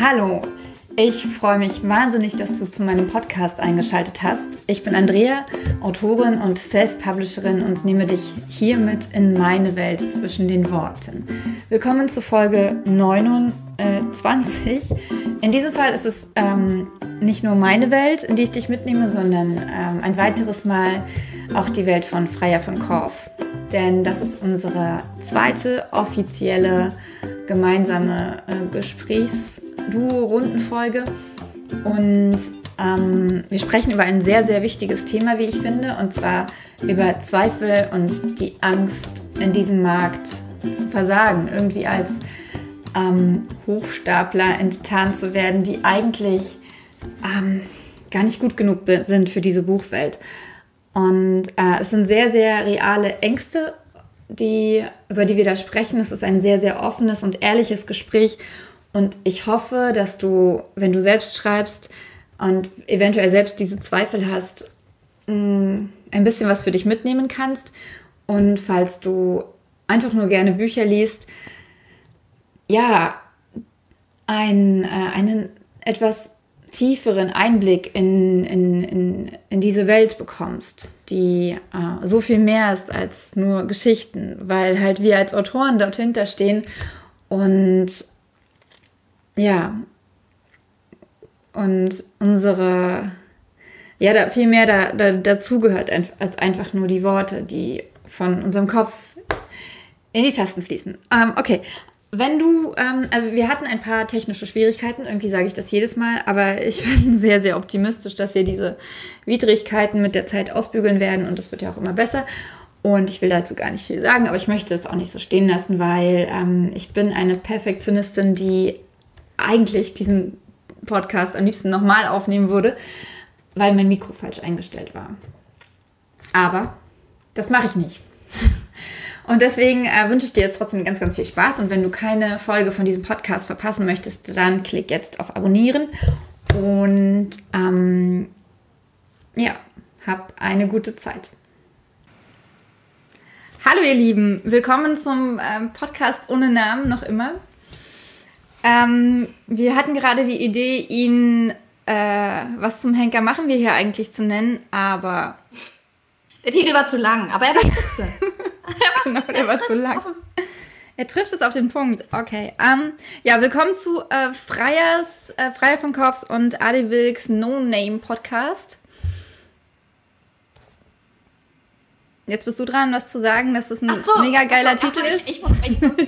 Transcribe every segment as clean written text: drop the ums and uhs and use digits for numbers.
Hallo, ich freue mich wahnsinnig, dass du zu meinem Podcast eingeschaltet hast. Ich bin Andrea, Autorin und Self-Publisherin und nehme dich hiermit in meine Welt zwischen den Worten. Willkommen zu Folge 29. In diesem Fall ist es nicht nur meine Welt, in die ich dich mitnehme, sondern ein weiteres Mal auch die Welt von Freya von Korff. Denn das ist unsere zweite offizielle gemeinsame Gesprächs-Duo-Rundenfolge. Und wir sprechen über ein sehr, sehr wichtiges Thema, wie ich finde, und zwar über Zweifel und die Angst, in diesem Markt zu versagen, irgendwie als Hochstapler enttarnt zu werden, die eigentlich gar nicht gut genug sind für diese Buchwelt. Und es sind sehr, sehr reale Ängste, über die wir da sprechen. Es ist ein sehr, sehr offenes und ehrliches Gespräch. Und ich hoffe, dass du, wenn du selbst schreibst und eventuell selbst diese Zweifel hast, ein bisschen was für dich mitnehmen kannst. Und falls du einfach nur gerne Bücher liest, ja, einen etwas tieferen Einblick in diese Welt bekommst, die so viel mehr ist als nur Geschichten, weil halt wir als Autoren dort hinterstehen und ja, und unsere, ja, da viel mehr dazugehört als einfach nur die Worte, die von unserem Kopf in die Tasten fließen. Okay. Wenn du, also wir hatten ein paar technische Schwierigkeiten, irgendwie sage ich das jedes Mal, aber ich bin sehr, sehr optimistisch, dass wir diese Widrigkeiten mit der Zeit ausbügeln werden und das wird ja auch immer besser. Und ich will dazu gar nicht viel sagen, aber ich möchte es auch nicht so stehen lassen, weil ich bin eine Perfektionistin, die eigentlich diesen Podcast am liebsten nochmal aufnehmen würde, weil mein Mikro falsch eingestellt war. Aber das mache ich nicht. Und deswegen wünsche ich dir jetzt trotzdem ganz, ganz viel Spaß. Und wenn du keine Folge von diesem Podcast verpassen möchtest, dann klick jetzt auf Abonnieren. Und ja, hab eine gute Zeit. Hallo ihr Lieben, willkommen zum Podcast ohne Namen, noch immer. Wir hatten gerade die Idee, ihn was zum Henker machen wir hier eigentlich zu nennen, aber... Der Titel war zu lang, aber er war spitze. Der war zu lang. Er trifft es auf den Punkt. Okay. Ja, willkommen zu Freya von Korffs und Adi Wilks No-Name-Podcast. Jetzt bist du dran, was zu sagen, dass es ein mega geiler Titel ist. Ich muss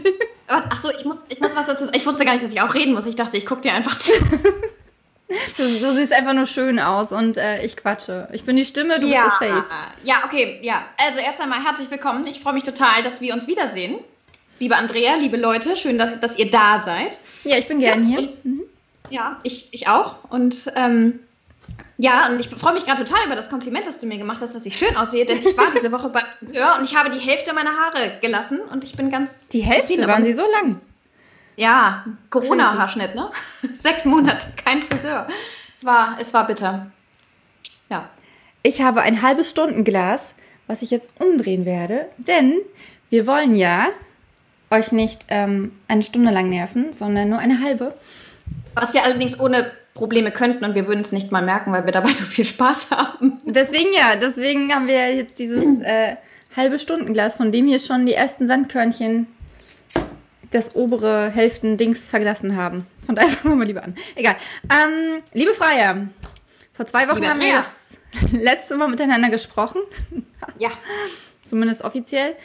was dazu sagen. Ich wusste gar nicht, dass ich auch reden muss. Ich dachte, ich gucke dir einfach zu. Du siehst einfach nur schön aus und ich quatsche. Ich bin die Stimme, du bist das Face. Ja, okay, ja. Also erst einmal herzlich willkommen. Ich freue mich total, dass wir uns wiedersehen. Liebe Andrea, liebe Leute, schön, dass ihr da seid. Ja, ich bin gern hier. Ja, ich auch. Und ja, und ich freue mich gerade total über das Kompliment, das du mir gemacht hast, dass ich schön aussehe, denn ich war diese Woche beim Friseur und ich habe die Hälfte meiner Haare gelassen und ich bin ganz... Die Hälfte? Waren sie so lang? Ja, Corona-Haarschnitt, ne? 6 Monate, kein Friseur. Es war bitter. Ja. Ich habe ein halbes Stundenglas, was ich jetzt umdrehen werde, denn wir wollen ja euch nicht eine Stunde lang nerven, sondern nur eine halbe. Was wir allerdings ohne Probleme könnten und wir würden es nicht mal merken, weil wir dabei so viel Spaß haben. Deswegen haben wir jetzt dieses halbe Stundenglas, von dem hier schon die ersten Sandkörnchen das obere Hälften-Dings verlassen haben. Von daher fangen wir mal lieber an. Egal. Liebe Freya, vor 2 Wochen haben wir das letzte Mal miteinander gesprochen. Ja. Zumindest offiziell.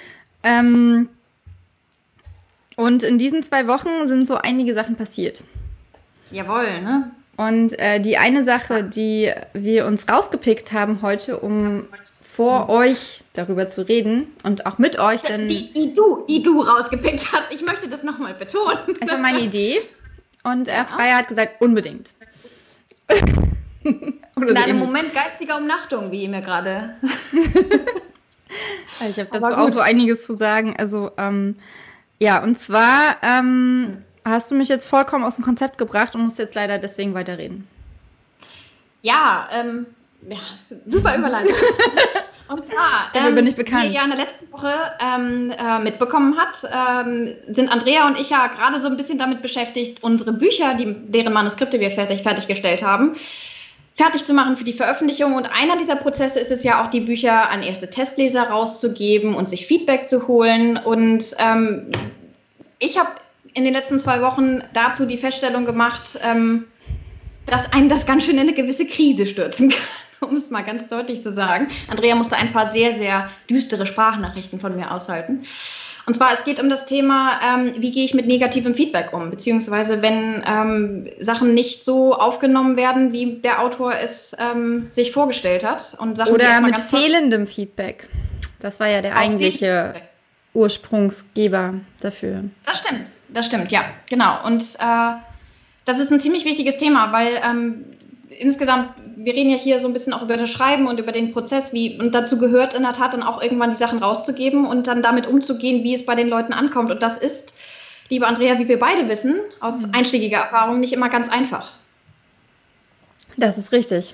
Und in diesen 2 Wochen sind so einige Sachen passiert. Jawohl, ne? Und die eine Sache, die wir uns rausgepickt haben heute, um vor euch darüber zu reden und auch mit euch, denn... Die du rausgepickt hast. Ich möchte das nochmal betonen. Es war meine Idee und Freya hat gesagt, unbedingt. In einem Moment geistiger Umnachtung, wie ihr mir gerade... Ich habe dazu auch so einiges zu sagen. Also, ja, und zwar hast du mich jetzt vollkommen aus dem Konzept gebracht und musst jetzt leider deswegen weiterreden. Ja, super Überleitung. Und zwar, Dafür bin ich bekannt. wie ihr ja in der letzten Woche mitbekommen hat, sind Andrea und ich ja gerade so ein bisschen damit beschäftigt, unsere Bücher, deren Manuskripte wir fertiggestellt haben, fertig zu machen für die Veröffentlichung. Und einer dieser Prozesse ist es ja auch, die Bücher an erste Testleser rauszugeben und sich Feedback zu holen. Und ich habe in den letzten 2 Wochen dazu die Feststellung gemacht, dass einen das ganz schön in eine gewisse Krise stürzen kann, um es mal ganz deutlich zu sagen. Andrea musste ein paar sehr, sehr düstere Sprachnachrichten von mir aushalten. Und zwar, es geht um das Thema, wie gehe ich mit negativem Feedback um, beziehungsweise wenn Sachen nicht so aufgenommen werden, wie der Autor es sich vorgestellt hat. Und Sachen, oder mit fehlendem Feedback. Das war ja der eigentliche Ursprungsgeber dafür. Das stimmt, ja, genau. Und das ist ein ziemlich wichtiges Thema, weil insgesamt, wir reden ja hier so ein bisschen auch über das Schreiben und über den Prozess, und dazu gehört in der Tat dann auch irgendwann die Sachen rauszugeben und dann damit umzugehen, wie es bei den Leuten ankommt. Und das ist, liebe Andrea, wie wir beide wissen, aus einschlägiger Erfahrung nicht immer ganz einfach. Das ist richtig.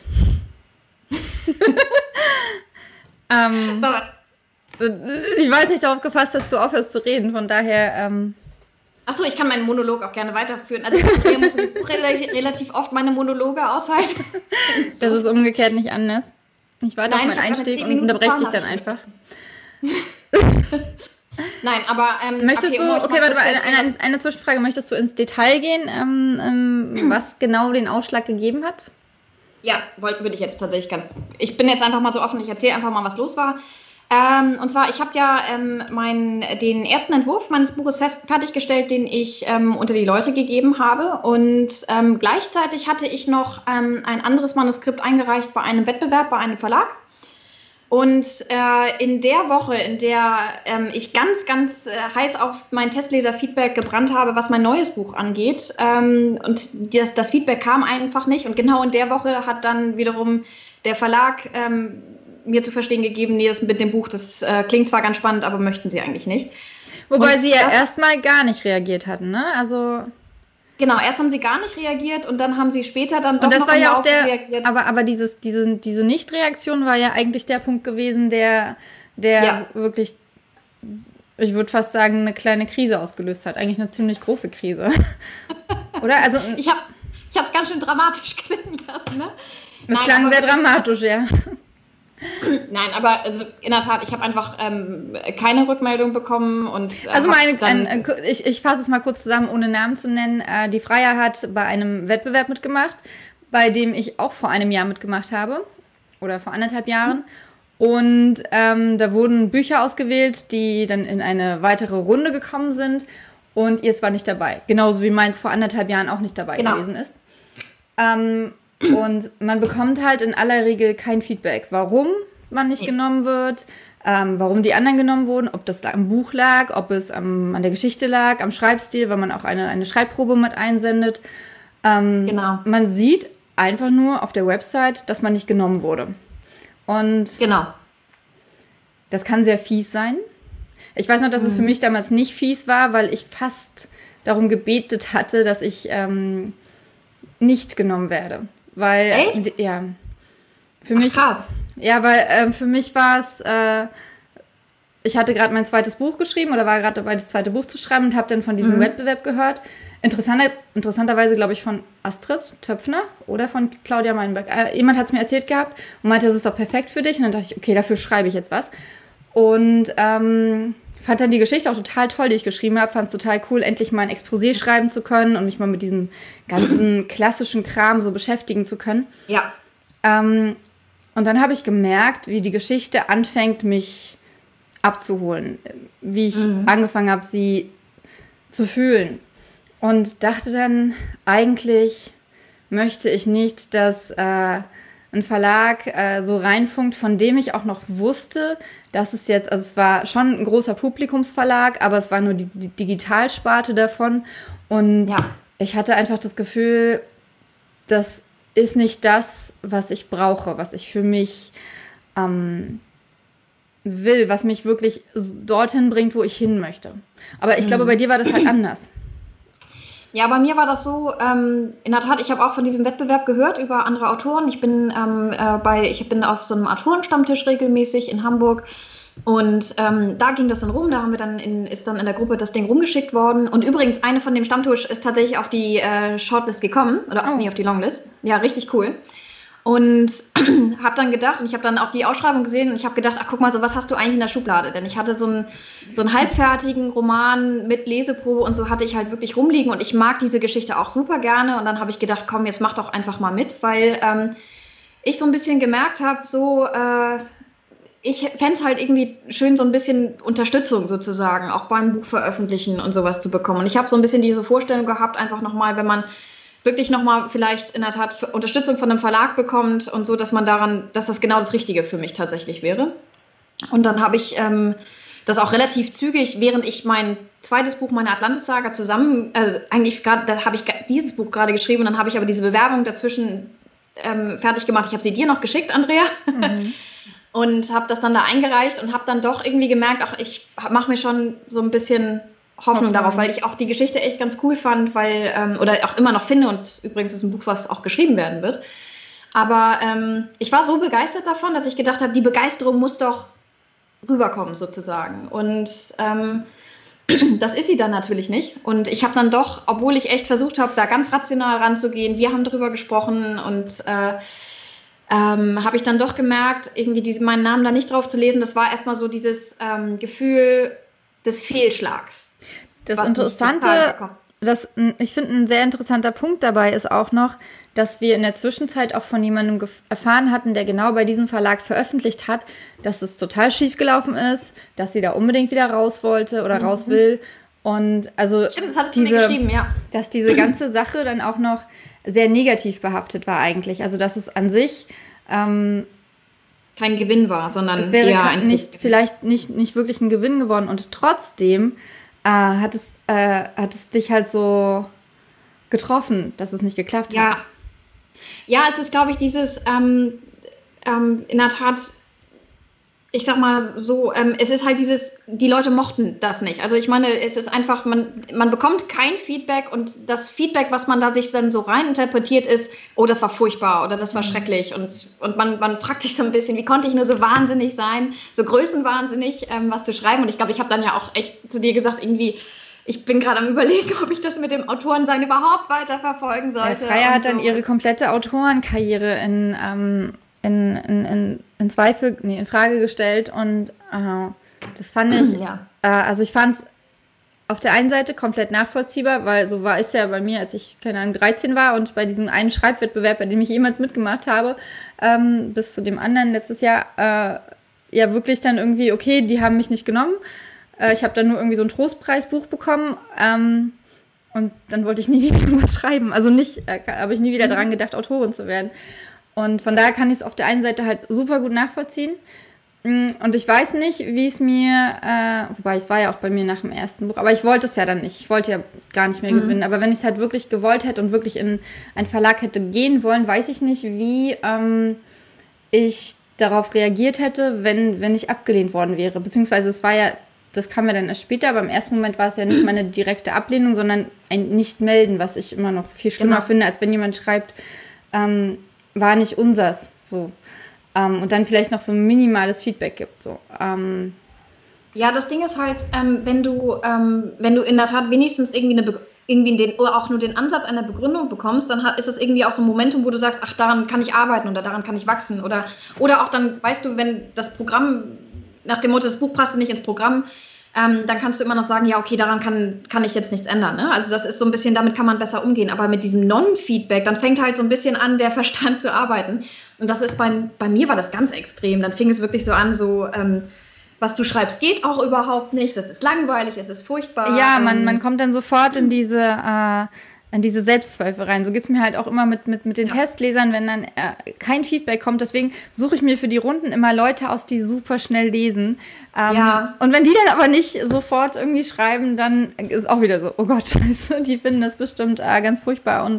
Ich weiß nicht, darauf gefasst, dass du aufhörst zu reden, von daher... Achso, ich kann meinen Monolog auch gerne weiterführen. Also ich muss relativ oft meine Monologe aushalten. Das ist umgekehrt nicht anders. Ich warte auf meinen Einstieg und unterbreche dich dann einfach. Nein, aber... möchtest du, warte mal, eine Zwischenfrage. Möchtest du ins Detail gehen, was genau den Ausschlag gegeben hat? Ja, würde ich jetzt tatsächlich ich bin jetzt einfach mal so offen, ich erzähle einfach mal, was los war. Und zwar, ich habe ja den ersten Entwurf meines Buches fertiggestellt, den ich unter die Leute gegeben habe. Und gleichzeitig hatte ich noch ein anderes Manuskript eingereicht bei einem Wettbewerb, bei einem Verlag. Und in der Woche, in der ich ganz, ganz heiß auf mein Testleser-Feedback gebrannt habe, was mein neues Buch angeht, und das Feedback kam einfach nicht. Und genau in der Woche hat dann wiederum der Verlag mir zu verstehen gegeben, nee, das mit dem Buch, das klingt zwar ganz spannend, aber möchten sie eigentlich nicht. Wobei sie ja erstmal gar nicht reagiert hatten, ne? Also... Genau, erst haben sie gar nicht reagiert und dann haben sie später dann doch noch im Laufe reagiert. Aber diese Nicht-Reaktion war ja eigentlich der Punkt gewesen, der wirklich, ich würde fast sagen, eine kleine Krise ausgelöst hat. Eigentlich eine ziemlich große Krise. Oder? Also, ich hab es ganz schön dramatisch klingen lassen, ne? Das klang sehr dramatisch, ja. Nein, aber also in der Tat, ich habe einfach keine Rückmeldung bekommen. Und also ich fasse es mal kurz zusammen, ohne Namen zu nennen. Die Freya hat bei einem Wettbewerb mitgemacht, bei dem ich auch vor einem Jahr mitgemacht habe. Oder vor 1,5 Jahren. Und da wurden Bücher ausgewählt, die dann in eine weitere Runde gekommen sind. Und ihr war nicht dabei. Genauso wie meins vor 1,5 Jahren auch nicht dabei gewesen ist. Und man bekommt halt in aller Regel kein Feedback, warum man nicht genommen wird, warum die anderen genommen wurden, ob das da am Buch lag, ob es an der Geschichte lag, am Schreibstil, weil man auch eine Schreibprobe mit einsendet. Genau. Man sieht einfach nur auf der Website, dass man nicht genommen wurde. Und genau. Das kann sehr fies sein. Ich weiß noch, dass es für mich damals nicht fies war, weil ich fast darum gebetet hatte, dass ich nicht genommen werde. Weil, echt? Ja. Für mich, krass. Ja, weil für mich war es, ich hatte gerade mein zweites Buch geschrieben oder war gerade dabei, das zweite Buch zu schreiben und habe dann von diesem Wettbewerb gehört. Interessanterweise, glaube ich, von Astrid Töpfner oder von Claudia Meinberg. Jemand hat es mir erzählt gehabt und meinte, das ist doch perfekt für dich. Und dann dachte ich, okay, dafür schreibe ich jetzt was. Und fand dann die Geschichte auch total toll, die ich geschrieben habe. Fand es total cool, endlich mal ein Exposé schreiben zu können und mich mal mit diesem ganzen klassischen Kram so beschäftigen zu können. Ja. Und dann habe ich gemerkt, wie die Geschichte anfängt, mich abzuholen. Wie ich angefangen habe, sie zu fühlen. Und dachte dann, eigentlich möchte ich nicht, dass ein Verlag so reinfunkt, von dem ich auch noch wusste, dass es jetzt, also es war schon ein großer Publikumsverlag, aber es war nur die Digitalsparte davon. Und ich hatte einfach das Gefühl, das ist nicht das, was ich brauche, was ich für mich will, was mich wirklich dorthin bringt, wo ich hin möchte. Aber ich glaube, bei dir war das halt anders. Ja, bei mir war das so, in der Tat, ich habe auch von diesem Wettbewerb gehört über andere Autoren. Ich bin auf so einem Autorenstammtisch regelmäßig in Hamburg und da ging das dann rum, da haben wir dann ist dann in der Gruppe das Ding rumgeschickt worden. Und übrigens, eine von dem Stammtisch ist tatsächlich auf die Shortlist gekommen, auf die Longlist. Ja, richtig cool. Und habe dann gedacht, und ich habe dann auch die Ausschreibung gesehen und ich habe gedacht, ach guck mal, so was hast du eigentlich in der Schublade? Denn ich hatte so einen halbfertigen Roman mit Leseprobe und so hatte ich halt wirklich rumliegen und ich mag diese Geschichte auch super gerne und dann habe ich gedacht, komm, jetzt mach doch einfach mal mit, weil ich so ein bisschen gemerkt habe, ich fände es halt irgendwie schön, so ein bisschen Unterstützung sozusagen, auch beim Buch veröffentlichen und sowas zu bekommen. Und ich habe so ein bisschen diese Vorstellung gehabt, einfach nochmal, wenn man wirklich nochmal vielleicht in der Tat Unterstützung von einem Verlag bekommt und so, dass das genau das Richtige für mich tatsächlich wäre. Und dann habe ich das auch relativ zügig, während ich mein zweites Buch, meine Atlantis-Saga da habe ich dieses Buch gerade geschrieben und dann habe ich aber diese Bewerbung dazwischen fertig gemacht. Ich habe sie dir noch geschickt, Andrea. Mhm. Und habe das dann da eingereicht und habe dann doch irgendwie gemerkt, ich mache mir schon so ein bisschen Hoffnung darauf, weil ich auch die Geschichte echt ganz cool fand, oder auch immer noch finde und übrigens ist ein Buch, was auch geschrieben werden wird. Aber ich war so begeistert davon, dass ich gedacht habe, die Begeisterung muss doch rüberkommen sozusagen. Und das ist sie dann natürlich nicht. Und ich habe dann doch, obwohl ich echt versucht habe, da ganz rational ranzugehen, wir haben drüber gesprochen und habe ich dann doch gemerkt, irgendwie meinen Namen da nicht drauf zu lesen, das war erstmal so dieses Gefühl des Fehlschlags. Das Interessante, ich finde, ein sehr interessanter Punkt dabei ist auch noch, dass wir in der Zwischenzeit auch von jemandem erfahren hatten, der genau bei diesem Verlag veröffentlicht hat, dass es total schief gelaufen ist, dass sie da unbedingt wieder raus wollte oder raus will. Und also stimmt, das hattest du mir geschrieben, ja. Dass diese ganze Sache dann auch noch sehr negativ behaftet war eigentlich. Also dass es an sich kein Gewinn war, sondern es wäre vielleicht nicht wirklich ein Gewinn geworden. Und trotzdem hat es dich halt so getroffen, dass es nicht geklappt hat. Ja, es ist, glaube ich, dieses in der Tat, ich sag mal so, es ist halt die Leute mochten das nicht. Also ich meine, es ist einfach, man bekommt kein Feedback und das Feedback, was man da sich dann so rein interpretiert ist, oh, das war furchtbar oder das war schrecklich und man fragt sich so ein bisschen, wie konnte ich nur so wahnsinnig sein, so größenwahnsinnig, was zu schreiben und ich glaube, ich habe dann ja auch echt zu dir gesagt, irgendwie, ich bin gerade am Überlegen, ob ich das mit dem Autorensein überhaupt weiter verfolgen sollte. Ja, Freya hat dann ihre komplette Autorenkarriere in Frage gestellt und das fand ich, also ich fand es auf der einen Seite komplett nachvollziehbar, weil so war es ja bei mir, als ich, 13 war und bei diesem einen Schreibwettbewerb, bei dem ich jemals mitgemacht habe, bis zu dem anderen letztes Jahr, ja wirklich dann irgendwie, okay, die haben mich nicht genommen, ich habe dann nur irgendwie so ein Trostpreisbuch bekommen und dann wollte ich nie wieder irgendwas schreiben, also habe ich nie wieder daran gedacht, Autorin zu werden. Und von daher kann ich es auf der einen Seite halt super gut nachvollziehen. Und ich weiß nicht, wie es mir, wobei es war ja auch bei mir nach dem ersten Buch, aber ich wollte es ja dann nicht. Ich wollte ja gar nicht mehr gewinnen. Aber wenn ich es halt wirklich gewollt hätte und wirklich in einen Verlag hätte gehen wollen, weiß ich nicht, wie ich darauf reagiert hätte, wenn ich abgelehnt worden wäre. Beziehungsweise das kam ja dann erst später, aber im ersten Moment war es ja nicht meine direkte Ablehnung, sondern ein Nicht-Melden, was ich immer noch viel schlimmer finde, als wenn jemand schreibt, war nicht unsers, so. Und dann vielleicht noch so ein minimales Feedback gibt, so. Ja, das Ding ist halt, wenn du in der Tat wenigstens oder auch nur den Ansatz einer Begründung bekommst, dann ist es irgendwie auch so ein Momentum, wo du sagst, ach, daran kann ich arbeiten oder daran kann ich wachsen oder auch dann, weißt du, wenn das Programm nach dem Motto, das Buch passt nicht ins Programm, dann kannst du immer noch sagen, ja, okay, daran kann ich jetzt nichts ändern. Ne? Also das ist so ein bisschen, damit kann man besser umgehen. Aber mit diesem Non-Feedback, dann fängt halt so ein bisschen an, der Verstand zu arbeiten. Und das ist bei mir war das ganz extrem. Dann fing es wirklich so an, so, was du schreibst, geht auch überhaupt nicht. Das ist langweilig, es ist furchtbar. Ja, man kommt dann sofort in diese Selbstzweifel rein. So geht's mir halt auch immer mit den Testlesern, wenn dann kein Feedback kommt. Deswegen suche ich mir für die Runden immer Leute aus, die super schnell lesen. Und wenn die dann aber nicht sofort irgendwie schreiben, dann ist auch wieder so, oh Gott, scheiße, die finden das bestimmt ganz furchtbar. Und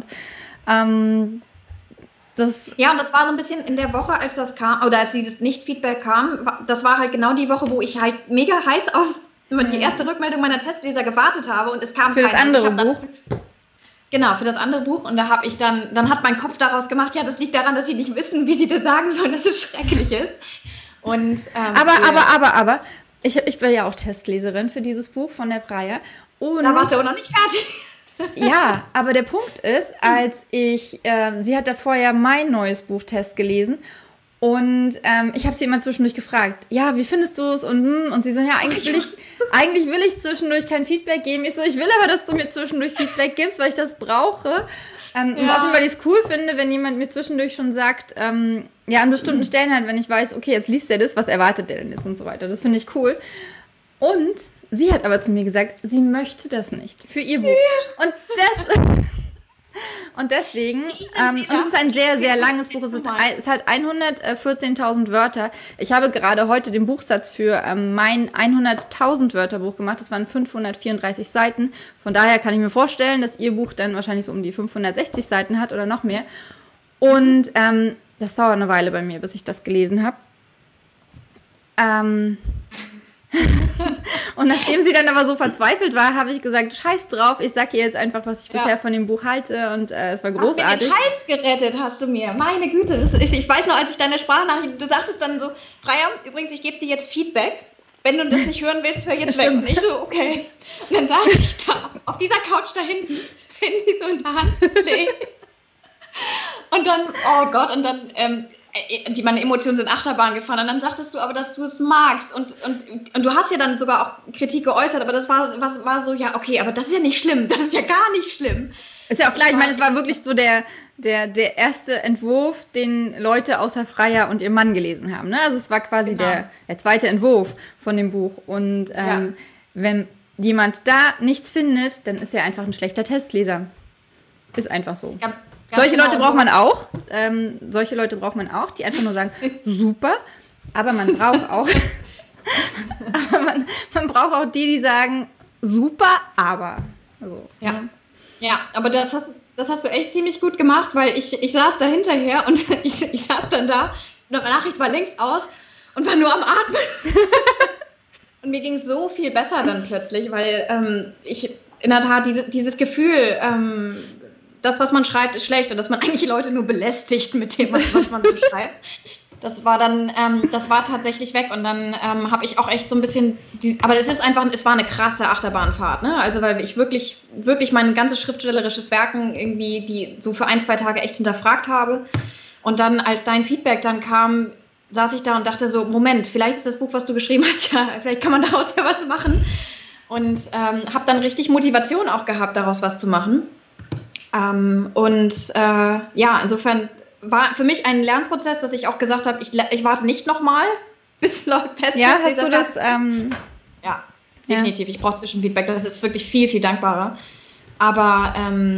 das... Ja, und das war so ein bisschen in der Woche, als das kam, oder als dieses Nicht-Feedback kam, das war halt genau die Woche, wo ich halt mega heiß auf die erste Rückmeldung meiner Testleser gewartet habe und es kam für das andere Buch. Genau, für das andere Buch. Und da habe ich dann hat mein Kopf daraus gemacht, ja, das liegt daran, dass sie nicht wissen, wie sie das sagen sollen, dass es schrecklich ist. Und, aber, ich bin ja auch Testleserin für dieses Buch von der Freya. Und da warst du aber noch nicht fertig. ja, aber der Punkt ist, sie hat davor ja mein neues Buch Test gelesen und ich habe sie immer zwischendurch gefragt, ja, wie findest du es und sie so, ja, eigentlich will ich zwischendurch kein Feedback geben. Ich so, ich will aber, dass du mir zwischendurch Feedback gibst, weil ich das brauche. Und auch weil ich es cool finde, wenn jemand mir zwischendurch schon sagt, ja, an bestimmten Stellen halt, wenn ich weiß, okay, jetzt liest er das, was erwartet der denn jetzt und so weiter. Das finde ich cool. Und sie hat aber zu mir gesagt, sie möchte das nicht für ihr Buch. Und deswegen, und es ist ein sehr, sehr langes Buch, es hat 114.000 Wörter. Ich habe gerade heute den Buchsatz für mein 100.000 Wörter Buch gemacht. Das waren 534 Seiten. Von daher kann ich mir vorstellen, dass ihr Buch dann wahrscheinlich so um die 560 Seiten hat oder noch mehr. Und das dauert eine Weile bei mir, bis ich das gelesen habe. Und nachdem sie dann aber so verzweifelt war, habe ich gesagt, scheiß drauf, ich sag ihr jetzt einfach, was ich bisher von dem Buch halte und es war großartig. Hast mir den Hals gerettet, hast du mir. Meine Güte, ich weiß noch, als ich deine Sprachnachricht, du sagtest dann so, Freya, übrigens, ich gebe dir jetzt Feedback. Wenn du das nicht hören willst, hör jetzt weg. Und ich so, okay. Und dann saß ich da, auf dieser Couch da hinten, Handy so in der Hand, Play. Und dann, oh Gott, und dann, meine Emotionen sind Achterbahn gefahren. Und dann sagtest du aber, dass du es magst. Und du hast ja dann sogar auch Kritik geäußert, aber das war so, ja, okay, aber das ist ja nicht schlimm. Das ist ja gar nicht schlimm. Ist ja auch klar, ich meine, es war wirklich so der erste Entwurf, den Leute außer Freya und ihr Mann gelesen haben. Ne? Also es war quasi der zweite Entwurf von dem Buch. Und wenn jemand da nichts findet, dann ist er einfach ein schlechter Testleser. Ist einfach so. Ganz solche Leute braucht man auch. Die einfach nur sagen, super. Aber man braucht auch man braucht auch die sagen, super, aber. Also, ja, aber das hast du echt ziemlich gut gemacht, weil ich saß da hinterher und ich saß dann da und die Nachricht war längst aus und war nur am Atmen. Und mir ging es so viel besser dann plötzlich, weil ich in der Tat dieses Gefühl, das, was man schreibt, ist schlecht und dass man eigentlich Leute nur belästigt mit dem, was man so schreibt. Das war dann, das war tatsächlich weg und dann habe ich auch echt so ein bisschen, aber es war eine krasse Achterbahnfahrt, ne? Also weil ich wirklich mein ganzes schriftstellerisches Werken irgendwie die so für 1-2 Tage echt hinterfragt habe und dann, als dein Feedback dann kam, saß ich da und dachte so, Moment, vielleicht ist das Buch, was du geschrieben hast, ja, vielleicht kann man daraus ja was machen und habe dann richtig Motivation auch gehabt, daraus was zu machen. Insofern war für mich ein Lernprozess, dass ich auch gesagt habe, ich warte nicht nochmal, bis Leute Testleser. Ja, hast du das? Ja, definitiv. Ich brauche Zwischenfeedback. Das ist wirklich viel, viel dankbarer. Aber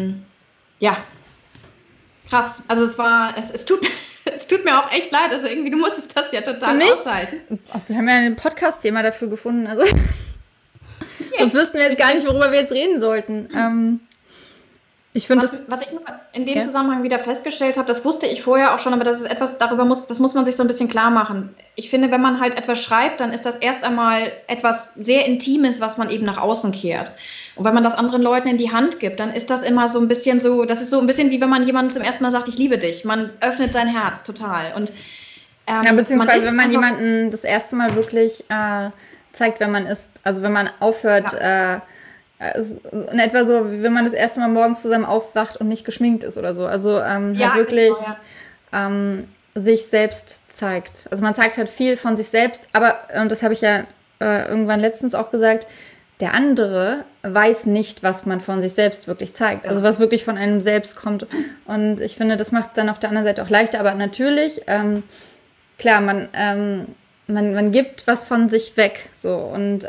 krass. Also es tut mir auch echt leid. Also irgendwie, du musstest das ja total aushalten. Wir haben ja ein Podcast-Thema dafür gefunden. Also sonst wüssten wir jetzt gar nicht, worüber wir jetzt reden sollten. Ich finde was ich nur in dem Zusammenhang wieder festgestellt habe, das wusste ich vorher auch schon, aber das ist etwas, das muss man sich so ein bisschen klar machen. Ich finde, wenn man halt etwas schreibt, dann ist das erst einmal etwas sehr Intimes, was man eben nach außen kehrt. Und wenn man das anderen Leuten in die Hand gibt, dann ist das immer so ein bisschen so, das ist so ein bisschen wie wenn man jemandem zum ersten Mal sagt, ich liebe dich. Man öffnet sein Herz total. Und, beziehungsweise wenn man jemanden das erste Mal wirklich zeigt, wer man ist. Also wenn man aufhört, in etwa so, wie wenn man das erste Mal morgens zusammen aufwacht und nicht geschminkt ist oder so. Also wirklich sich selbst zeigt. Also man zeigt halt viel von sich selbst, aber, und das habe ich ja irgendwann letztens auch gesagt, der andere weiß nicht, was man von sich selbst wirklich zeigt. Also was wirklich von einem selbst kommt. Und ich finde, das macht es dann auf der anderen Seite auch leichter. Aber natürlich, klar, man gibt was von sich weg. So. Und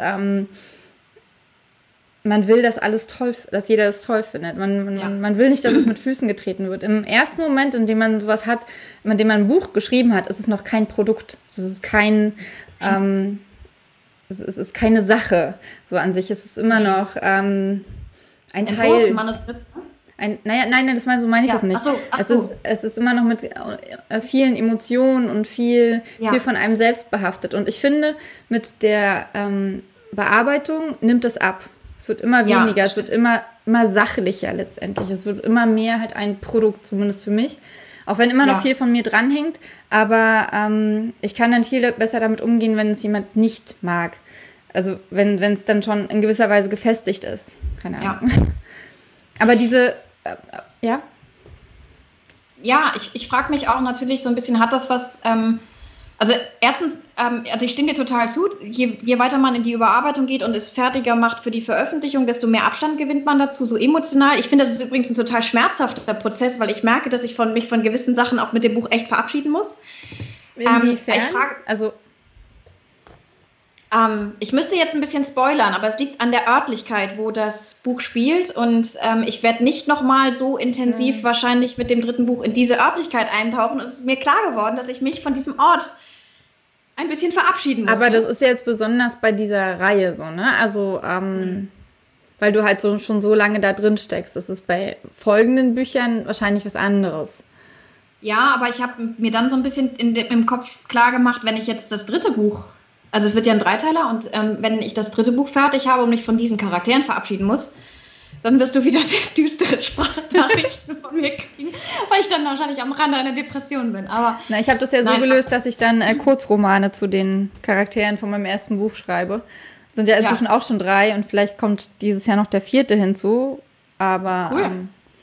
man will, dass jeder das toll findet. Man will nicht, dass es mit Füßen getreten wird. Im ersten Moment, in dem man sowas hat, in dem man ein Buch geschrieben hat, ist es noch kein Produkt. Es ist es ist keine Sache so an sich. Es ist immer noch ein Teil. Nein, das meine ich das nicht. Es ist immer noch mit vielen Emotionen und viel von einem selbst behaftet. Und ich finde, mit der Bearbeitung nimmt es ab. Es wird immer weniger, immer sachlicher letztendlich. Es wird immer mehr halt ein Produkt, zumindest für mich. Auch wenn immer noch viel von mir dranhängt. Aber ich kann dann viel besser damit umgehen, wenn es jemand nicht mag. Also wenn es dann schon in gewisser Weise gefestigt ist. Keine Ahnung. Ja. Aber diese, ja? Ja, ich frage mich auch natürlich so ein bisschen, hat das was, also erstens, also ich stimme dir total zu, je weiter man in die Überarbeitung geht und es fertiger macht für die Veröffentlichung, desto mehr Abstand gewinnt man dazu, so emotional. Ich finde, das ist übrigens ein total schmerzhafter Prozess, weil ich merke, dass ich mich von gewissen Sachen auch mit dem Buch echt verabschieden muss. Inwiefern? Ich müsste jetzt ein bisschen spoilern, aber es liegt an der Örtlichkeit, wo das Buch spielt und ich werde nicht nochmal so intensiv wahrscheinlich mit dem 3. Buch in diese Örtlichkeit eintauchen und es ist mir klar geworden, dass ich mich von diesem Ort ein bisschen verabschieden muss. Aber das ist ja jetzt besonders bei dieser Reihe so, ne? Also, weil du halt schon so lange da drin steckst. Das ist bei folgenden Büchern wahrscheinlich was anderes. Ja, aber ich habe mir dann so ein bisschen im Kopf klar gemacht, wenn ich jetzt das 3. Buch, also es wird ja ein 3-Teiler und wenn ich das 3. Buch fertig habe und mich von diesen Charakteren verabschieden muss, dann wirst du wieder sehr düstere Sprachnachrichten von mir kriegen, weil ich dann wahrscheinlich am Rande einer Depression bin. Aber ich habe das ja so gelöst, dass ich dann Kurzromane zu den Charakteren von meinem ersten Buch schreibe. Sind ja inzwischen auch schon 3 und vielleicht kommt dieses Jahr noch der 4. hinzu. Aber cool.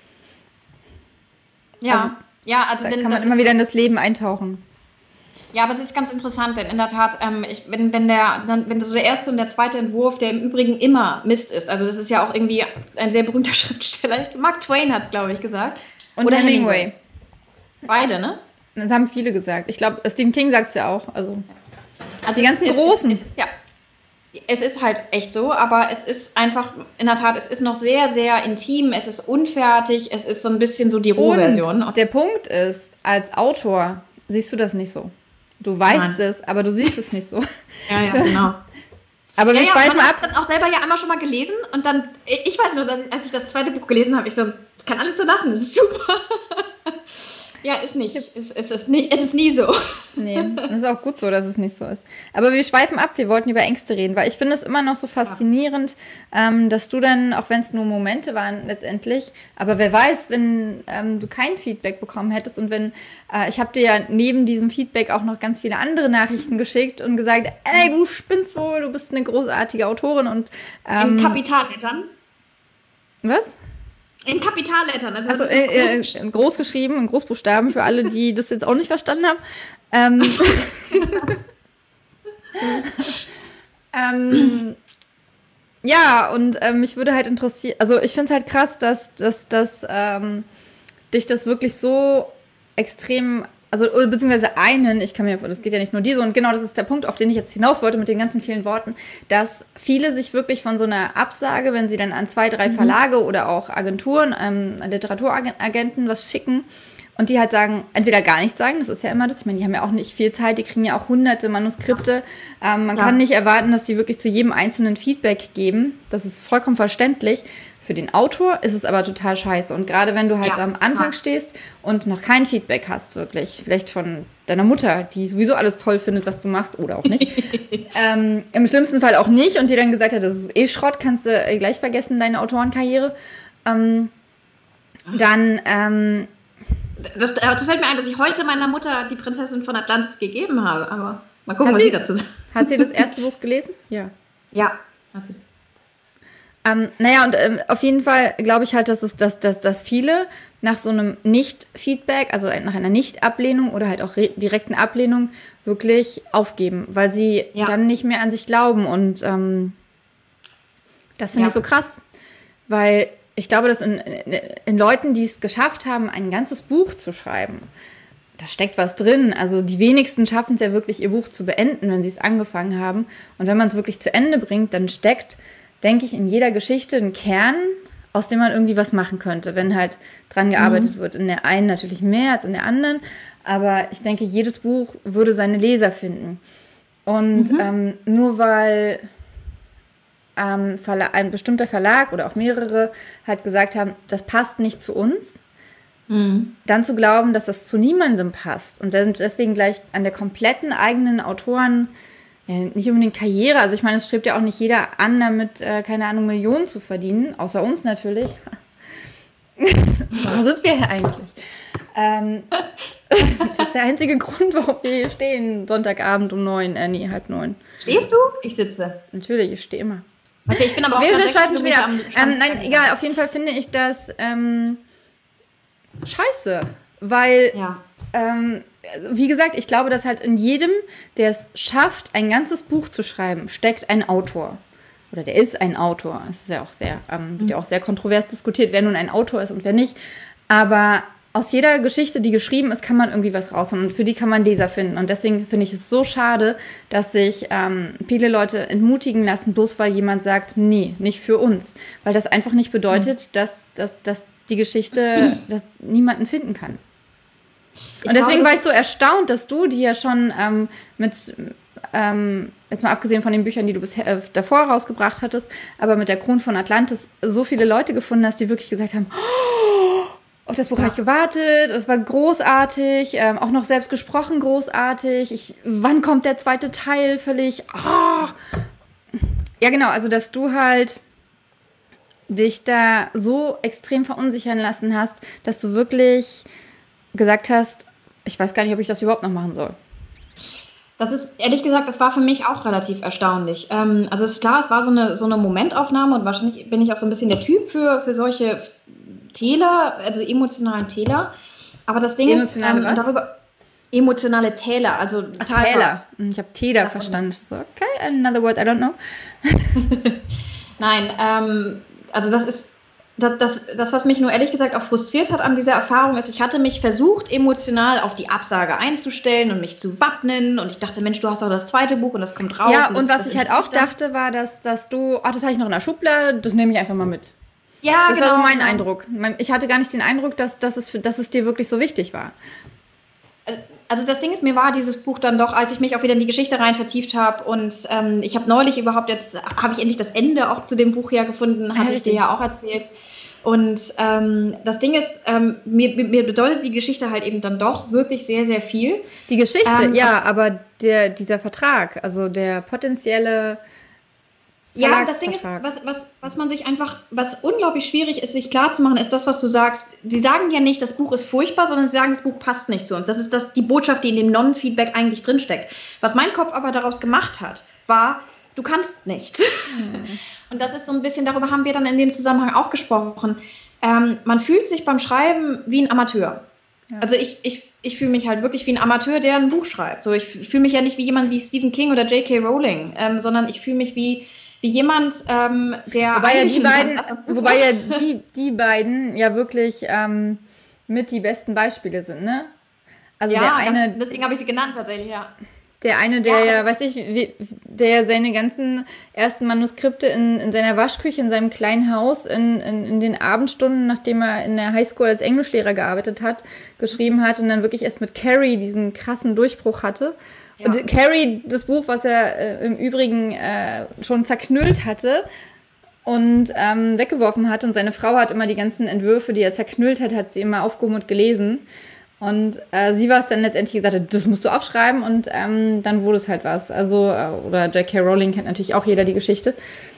Also da kann man immer wieder in das Leben eintauchen. Ja, aber es ist ganz interessant, denn in der Tat, wenn so der erste und der zweite Entwurf, der im Übrigen immer Mist ist, also das ist ja auch irgendwie ein sehr berühmter Schriftsteller, Mark Twain hat es, glaube ich, gesagt. Und oder Hemingway. Beide, ne? Das haben viele gesagt. Ich glaube, Stephen King sagt es ja auch. Also die ganzen Großen. Es ist halt echt so, aber es ist einfach, in der Tat, es ist noch sehr, sehr intim, es ist unfertig, es ist so ein bisschen so die Rohversion. Und der Punkt ist, als Autor siehst du das nicht so. Du weißt es, aber du siehst es nicht so. Ja, genau. Aber wir schweifen ab. Ich habe es dann auch selber ja einmal schon mal gelesen und dann, ich weiß nur, als ich das 2. Buch gelesen habe, ich so, ich kann alles so lassen, das ist super. Ja, ist nicht. Es ist nie so. Nee, das ist auch gut so, dass es nicht so ist. Aber wir schweifen ab, wir wollten über Ängste reden, weil ich finde es immer noch so faszinierend, dass du dann, auch wenn es nur Momente waren letztendlich, aber wer weiß, wenn du kein Feedback bekommen hättest und wenn, ich habe dir ja neben diesem Feedback auch noch ganz viele andere Nachrichten geschickt und gesagt, ey, du spinnst wohl, du bist eine großartige Autorin und in Kapitallettern? Was? In Kapitallettern, also groß geschrieben, in Großbuchstaben, für alle, die das jetzt auch nicht verstanden haben. Ja, und mich würde halt interessieren, also ich finde es halt krass, dass dich das wirklich so extrem, also beziehungsweise ich kann mir, das geht ja nicht nur die so, und genau das ist der Punkt, auf den ich jetzt hinaus wollte mit den ganzen vielen Worten, dass viele sich wirklich von so einer Absage, wenn sie dann an 2, 3 Verlage oder auch Agenturen, Literaturagenten was schicken und die halt sagen, entweder gar nichts sagen, das ist ja immer das, ich meine, die haben ja auch nicht viel Zeit, die kriegen ja auch hunderte Manuskripte, man kann nicht erwarten, dass sie wirklich zu jedem einzelnen Feedback geben, das ist vollkommen verständlich. Für den Autor ist es aber total scheiße. Und gerade wenn du halt so am Anfang stehst und noch kein Feedback hast, wirklich, vielleicht von deiner Mutter, die sowieso alles toll findet, was du machst, oder auch nicht. Im schlimmsten Fall auch nicht und dir dann gesagt hat, das ist eh Schrott, kannst du gleich vergessen, deine Autorenkarriere. Das fällt mir ein, dass ich heute meiner Mutter die Prinzessin von Atlantis gegeben habe. Aber mal gucken, was sie dazu sagt. Hat sie das erste Buch gelesen? Ja. Ja, hat sie. Auf jeden Fall glaube ich halt, dass viele nach so einem Nicht-Feedback, also nach einer Nicht-Ablehnung oder halt auch direkten Ablehnung wirklich aufgeben, weil sie dann nicht mehr an sich glauben. Und das finde ich so krass, weil ich glaube, dass in Leuten, die es geschafft haben, ein ganzes Buch zu schreiben, da steckt was drin. Also die wenigsten schaffen es ja wirklich, ihr Buch zu beenden, wenn sie es angefangen haben. Und wenn man es wirklich zu Ende bringt, dann steckt, denke ich, in jeder Geschichte ein Kern, aus dem man irgendwie was machen könnte, wenn halt dran gearbeitet wird. In der einen natürlich mehr als in der anderen, aber ich denke, jedes Buch würde seine Leser finden. Und nur weil ein bestimmter Verlag oder auch mehrere halt gesagt haben, das passt nicht zu uns, dann zu glauben, dass das zu niemandem passt und deswegen gleich an der kompletten eigenen ja, nicht unbedingt Karriere. Also ich meine, es strebt ja auch nicht jeder an, damit, keine Ahnung, Millionen zu verdienen. Außer uns natürlich. Warum sind wir hier eigentlich? Das ist der einzige Grund, warum wir hier stehen. Sonntagabend um 9:30. Stehst du? Ich sitze. Natürlich, ich stehe immer. Okay, ich bin aber auch Nein, egal, auf jeden Fall finde ich das scheiße. Weil, wie gesagt, ich glaube, dass halt in jedem, der es schafft, ein ganzes Buch zu schreiben, steckt ein Autor. Oder der ist ein Autor. Es ist ja auch sehr, wird ja auch sehr kontrovers diskutiert, wer nun ein Autor ist und wer nicht. Aber aus jeder Geschichte, die geschrieben ist, kann man irgendwie was rausholen. Und für die kann man Leser finden. Und deswegen finde ich es so schade, dass sich viele Leute entmutigen lassen, bloß weil jemand sagt, nee, nicht für uns. Weil das einfach nicht bedeutet, dass die Geschichte das niemanden finden kann. Und deswegen war ich so erstaunt, dass du, die ja schon jetzt mal abgesehen von den Büchern, die du davor rausgebracht hattest, aber mit der Kron von Atlantis so viele Leute gefunden hast, die wirklich gesagt haben, auf das Buch habe ich gewartet, es war großartig, auch noch selbst gesprochen großartig, wann kommt der zweite Teil, völlig, Ja genau, also dass du halt dich da so extrem verunsichern lassen hast, dass du wirklich gesagt hast, ich weiß gar nicht, ob ich das überhaupt noch machen soll. Das ist, ehrlich gesagt, das war für mich auch relativ erstaunlich. Also es ist klar, es war so eine Momentaufnahme und wahrscheinlich bin ich auch so ein bisschen der Typ für solche Täler, also emotionalen Täler. Aber das Ding ist, emotionale Täler, also Täler. Ich habe Täler verstanden. So, okay, another word, I don't know. Nein, also das ist das, was mich nur ehrlich gesagt auch frustriert hat an dieser Erfahrung, ist, ich hatte mich versucht, emotional auf die Absage einzustellen und mich zu wappnen. Und ich dachte, Mensch, du hast auch das zweite Buch und das kommt raus. Ja, und was ich halt auch dachte, war, dass du, das habe ich noch in der Schublade, das nehme ich einfach mal mit. Ja, das war so mein Eindruck. Ich hatte gar nicht den Eindruck, dass es dir wirklich so wichtig war. Also das Ding ist, mir war dieses Buch dann doch, als ich mich auch wieder in die Geschichte rein vertieft habe und ich habe neulich habe ich endlich das Ende auch zu dem Buch ja gefunden, hatte ich dir ja auch erzählt. Und das Ding ist, mir bedeutet die Geschichte halt eben dann doch wirklich sehr, sehr viel. Die Geschichte, ja, aber dieser Vertrag, also der potenzielle Ja, das Ding ist, was man sich einfach, was unglaublich schwierig ist, sich klarzumachen, ist das, was du sagst. Sie sagen ja nicht, das Buch ist furchtbar, sondern sie sagen, das Buch passt nicht zu uns. Das ist die Botschaft, die in dem Non-Feedback eigentlich drinsteckt. Was mein Kopf aber daraus gemacht hat, war, du kannst nichts. Und das ist so ein bisschen, darüber haben wir dann in dem Zusammenhang auch gesprochen. Man fühlt sich beim Schreiben wie ein Amateur. Ja. Also ich fühle mich halt wirklich wie ein Amateur, der ein Buch schreibt. So, ich fühle mich ja nicht wie jemand wie Stephen King oder J.K. Rowling, sondern ich fühle mich wie jemand, der... Wobei ja die beiden ja wirklich mit die besten Beispiele sind, ne? Also ja, deswegen habe ich sie genannt tatsächlich, ja. Der eine, der der seine ganzen ersten Manuskripte in seiner Waschküche, in seinem kleinen Haus, in den Abendstunden, nachdem er in der Highschool als Englischlehrer gearbeitet hat, geschrieben hat und dann wirklich erst mit Carrie diesen krassen Durchbruch hatte. Ja. Und Carrie, das Buch, was er im Übrigen schon zerknüllt hatte und weggeworfen hat, und seine Frau hat immer die ganzen Entwürfe, die er zerknüllt hat sie immer aufgehoben und gelesen. Und sie war es dann letztendlich, gesagt hat, das musst du aufschreiben, und dann wurde es halt was. Also, oder J.K. Rowling kennt natürlich auch jeder die Geschichte.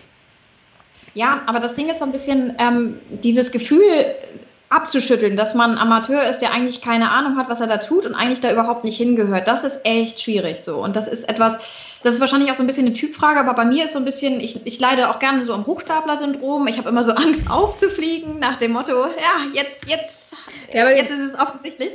Ja, aber das Ding ist so ein bisschen dieses Gefühl abzuschütteln, dass man Amateur ist, der eigentlich keine Ahnung hat, was er da tut und eigentlich da überhaupt nicht hingehört. Das ist echt schwierig so. Und das ist wahrscheinlich auch so ein bisschen eine Typfrage, aber bei mir ist so ein bisschen, ich leide auch gerne so am Hochstapler-Syndrom. Ich habe immer so Angst aufzufliegen, nach dem Motto, ja, jetzt ist es offensichtlich.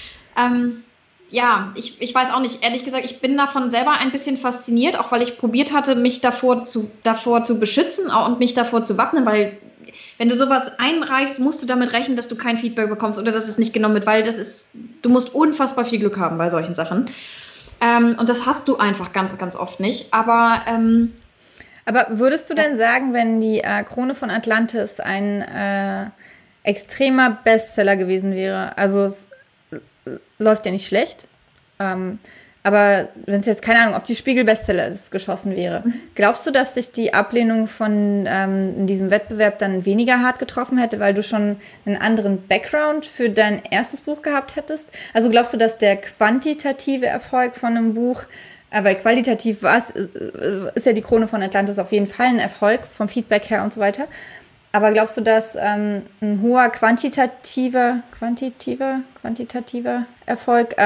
Ich weiß auch nicht, ehrlich gesagt, ich bin davon selber ein bisschen fasziniert, auch weil ich probiert hatte, mich davor zu beschützen und mich davor zu wappnen, weil wenn du sowas einreichst, musst du damit rechnen, dass du kein Feedback bekommst oder dass es nicht genommen wird, weil du musst unfassbar viel Glück haben bei solchen Sachen. Und das hast du einfach ganz, ganz oft nicht. Aber würdest du denn sagen, wenn die Krone von Atlantis ein extremer Bestseller gewesen wäre, also es läuft ja nicht schlecht, aber wenn es jetzt, keine Ahnung, auf die Spiegel-Bestseller geschossen wäre, glaubst du, dass dich die Ablehnung von diesem Wettbewerb dann weniger hart getroffen hätte, weil du schon einen anderen Background für dein erstes Buch gehabt hättest? Also glaubst du, dass der quantitative Erfolg von einem Buch weil qualitativ ist ja die Krone von Atlantis auf jeden Fall ein Erfolg, vom Feedback her und so weiter. Aber glaubst du, dass ein hoher quantitativer Erfolg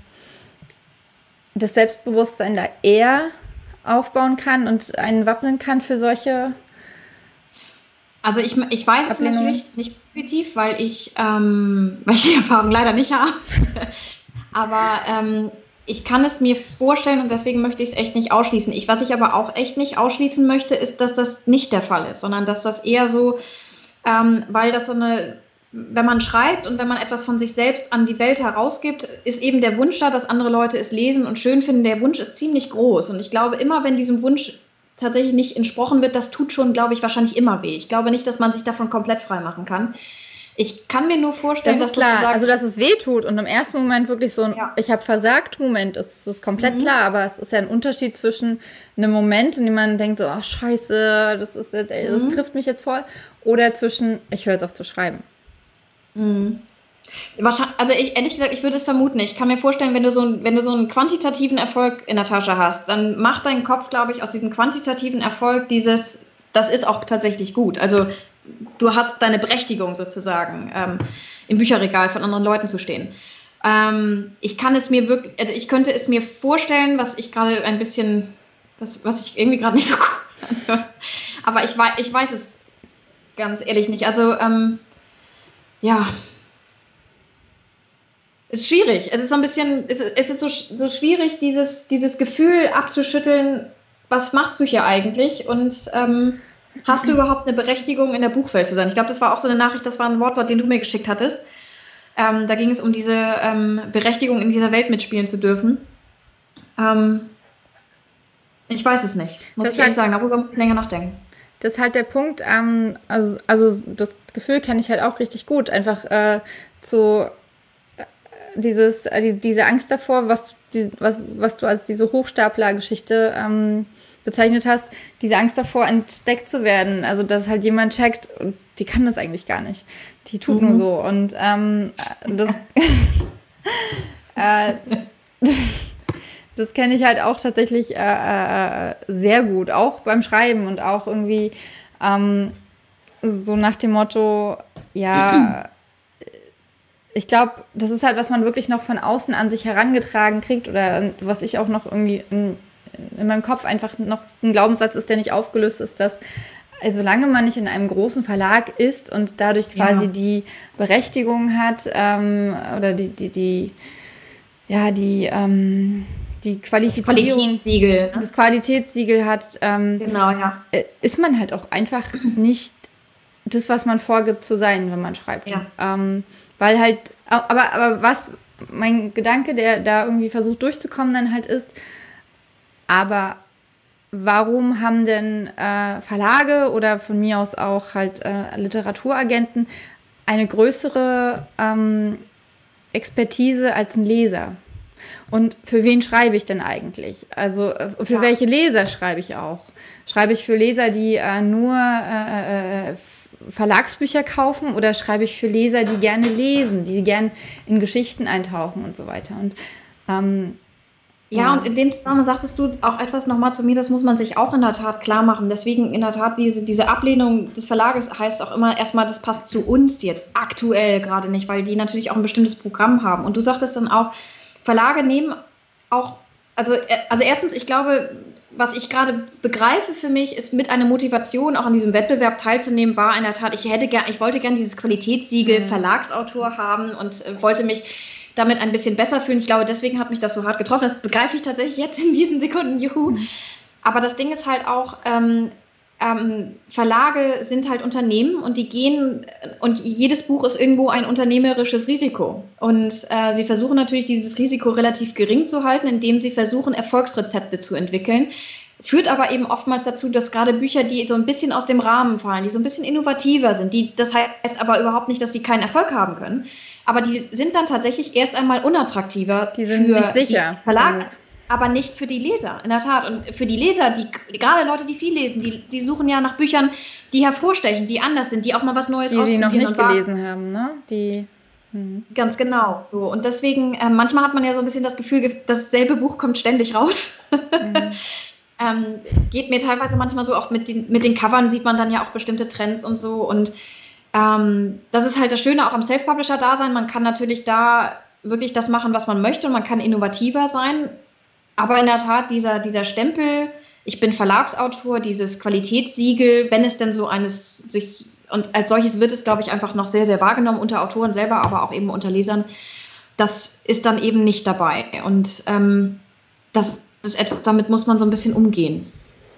das Selbstbewusstsein da eher aufbauen kann und einen wappnen kann für solche Also ich weiß es natürlich nicht positiv, weil ich die Erfahrung leider nicht habe. Aber ich kann es mir vorstellen und deswegen möchte ich es echt nicht ausschließen. Was ich aber auch echt nicht ausschließen möchte, ist, dass das nicht der Fall ist, sondern dass das eher so, weil das wenn man schreibt und wenn man etwas von sich selbst an die Welt herausgibt, ist eben der Wunsch da, dass andere Leute es lesen und schön finden. Der Wunsch ist ziemlich groß und ich glaube, immer wenn diesem Wunsch tatsächlich nicht entsprochen wird, das tut schon, glaube ich, wahrscheinlich immer weh. Ich glaube nicht, dass man sich davon komplett frei machen kann. Ich kann mir nur vorstellen, das ist klar, also dass es weh tut und im ersten Moment wirklich so ein Ich habe versagt Moment, ist komplett klar, aber es ist ja ein Unterschied zwischen einem Moment, in dem man denkt so, ach scheiße, das ist jetzt, das trifft mich jetzt voll, oder zwischen ich höre jetzt auf zu schreiben. Also ehrlich gesagt, ich würde es vermuten. Ich kann mir vorstellen, wenn du so einen quantitativen Erfolg in der Tasche hast, dann macht dein Kopf, glaube ich, aus diesem quantitativen Erfolg das ist auch tatsächlich gut. Also du hast deine Berechtigung sozusagen, im Bücherregal von anderen Leuten zu stehen. Ich könnte es mir vorstellen, was ich gerade ein bisschen, was ich irgendwie gerade nicht so cool anhört. Aber ich weiß es ganz ehrlich nicht. Also, ist schwierig. Es ist so ein bisschen, es ist so schwierig, dieses Gefühl abzuschütteln, was machst du hier eigentlich? Und hast du überhaupt eine Berechtigung, in der Buchwelt zu sein? Ich glaube, das war auch so eine Nachricht, das war ein Wortlaut, den du mir geschickt hattest. Da ging es um diese Berechtigung, in dieser Welt mitspielen zu dürfen. Ich weiß es nicht, muss ich ehrlich sagen. Darüber muss ich länger nachdenken. Das ist halt der Punkt, also das Gefühl kenne ich halt auch richtig gut, einfach diese Angst davor, was du als diese Hochstapler-Geschichte bezeichnet hast, diese Angst davor, entdeckt zu werden. Also, dass halt jemand checkt und die kann das eigentlich gar nicht. Die tut nur so. Und das kenne ich halt auch tatsächlich sehr gut, auch beim Schreiben und auch irgendwie so nach dem Motto, ich glaube, das ist halt, was man wirklich noch von außen an sich herangetragen kriegt oder was ich auch noch irgendwie in meinem Kopf einfach noch ein Glaubenssatz ist, der nicht aufgelöst ist, dass solange man nicht in einem großen Verlag ist und dadurch quasi die Berechtigung hat oder die Qualifizierung, das Qualitätssiegel hat, ist man halt auch einfach nicht das, was man vorgibt zu sein, wenn man schreibt. Ja. Weil halt, aber was mein Gedanke, der da irgendwie versucht durchzukommen, dann halt ist, aber warum haben denn Verlage oder von mir aus auch halt Literaturagenten eine größere Expertise als ein Leser? Und für wen schreibe ich denn eigentlich? Also für welche Leser schreibe ich auch? Schreibe ich für Leser, die nur Verlagsbücher kaufen oder schreibe ich für Leser, die gerne lesen, die gerne in Geschichten eintauchen und so weiter? Und und in dem Zusammenhang sagtest du auch etwas nochmal zu mir, das muss man sich auch in der Tat klar machen. Deswegen in der Tat diese Ablehnung des Verlages heißt auch immer erstmal, das passt zu uns jetzt aktuell gerade nicht, weil die natürlich auch ein bestimmtes Programm haben. Und du sagtest dann auch, Verlage nehmen auch, also erstens, ich glaube, was ich gerade begreife für mich, ist mit einer Motivation, auch an diesem Wettbewerb teilzunehmen, war in der Tat, ich wollte gern dieses Qualitätssiegel Verlagsautor haben und wollte mich damit ein bisschen besser fühlen. Ich glaube, deswegen hat mich das so hart getroffen. Das begreife ich tatsächlich jetzt in diesen Sekunden, juhu. Aber das Ding ist halt auch, Verlage sind halt Unternehmen und die gehen, und jedes Buch ist irgendwo ein unternehmerisches Risiko. Und sie versuchen natürlich, dieses Risiko relativ gering zu halten, indem sie versuchen, Erfolgsrezepte zu entwickeln. Führt aber eben oftmals dazu, dass gerade Bücher, die so ein bisschen aus dem Rahmen fallen, die so ein bisschen innovativer sind, das heißt aber überhaupt nicht, dass sie keinen Erfolg haben können, aber die sind dann tatsächlich erst einmal unattraktiver die sind nicht sicher. Die Verlage. Aber nicht für die Leser, in der Tat. Und für die Leser, gerade Leute, die viel lesen, die suchen ja nach Büchern, die hervorstechen, die anders sind, die auch mal was Neues ausprobieren. Die noch nicht gelesen haben, ne? Ganz genau. So. Und deswegen, manchmal hat man ja so ein bisschen das Gefühl, dasselbe Buch kommt ständig raus. Geht mir teilweise manchmal so, auch mit den Covern sieht man dann ja auch bestimmte Trends und so. Und das ist halt das Schöne auch am Self-Publisher-Dasein. Man kann natürlich da wirklich das machen, was man möchte, und man kann innovativer sein. Aber in der Tat, dieser Stempel, ich bin Verlagsautor, dieses Qualitätssiegel, wenn es denn so und als solches wird es, glaube ich, einfach noch sehr, sehr wahrgenommen unter Autoren selber, aber auch eben unter Lesern, das ist dann eben nicht dabei. Und das ist etwas, damit muss man so ein bisschen umgehen.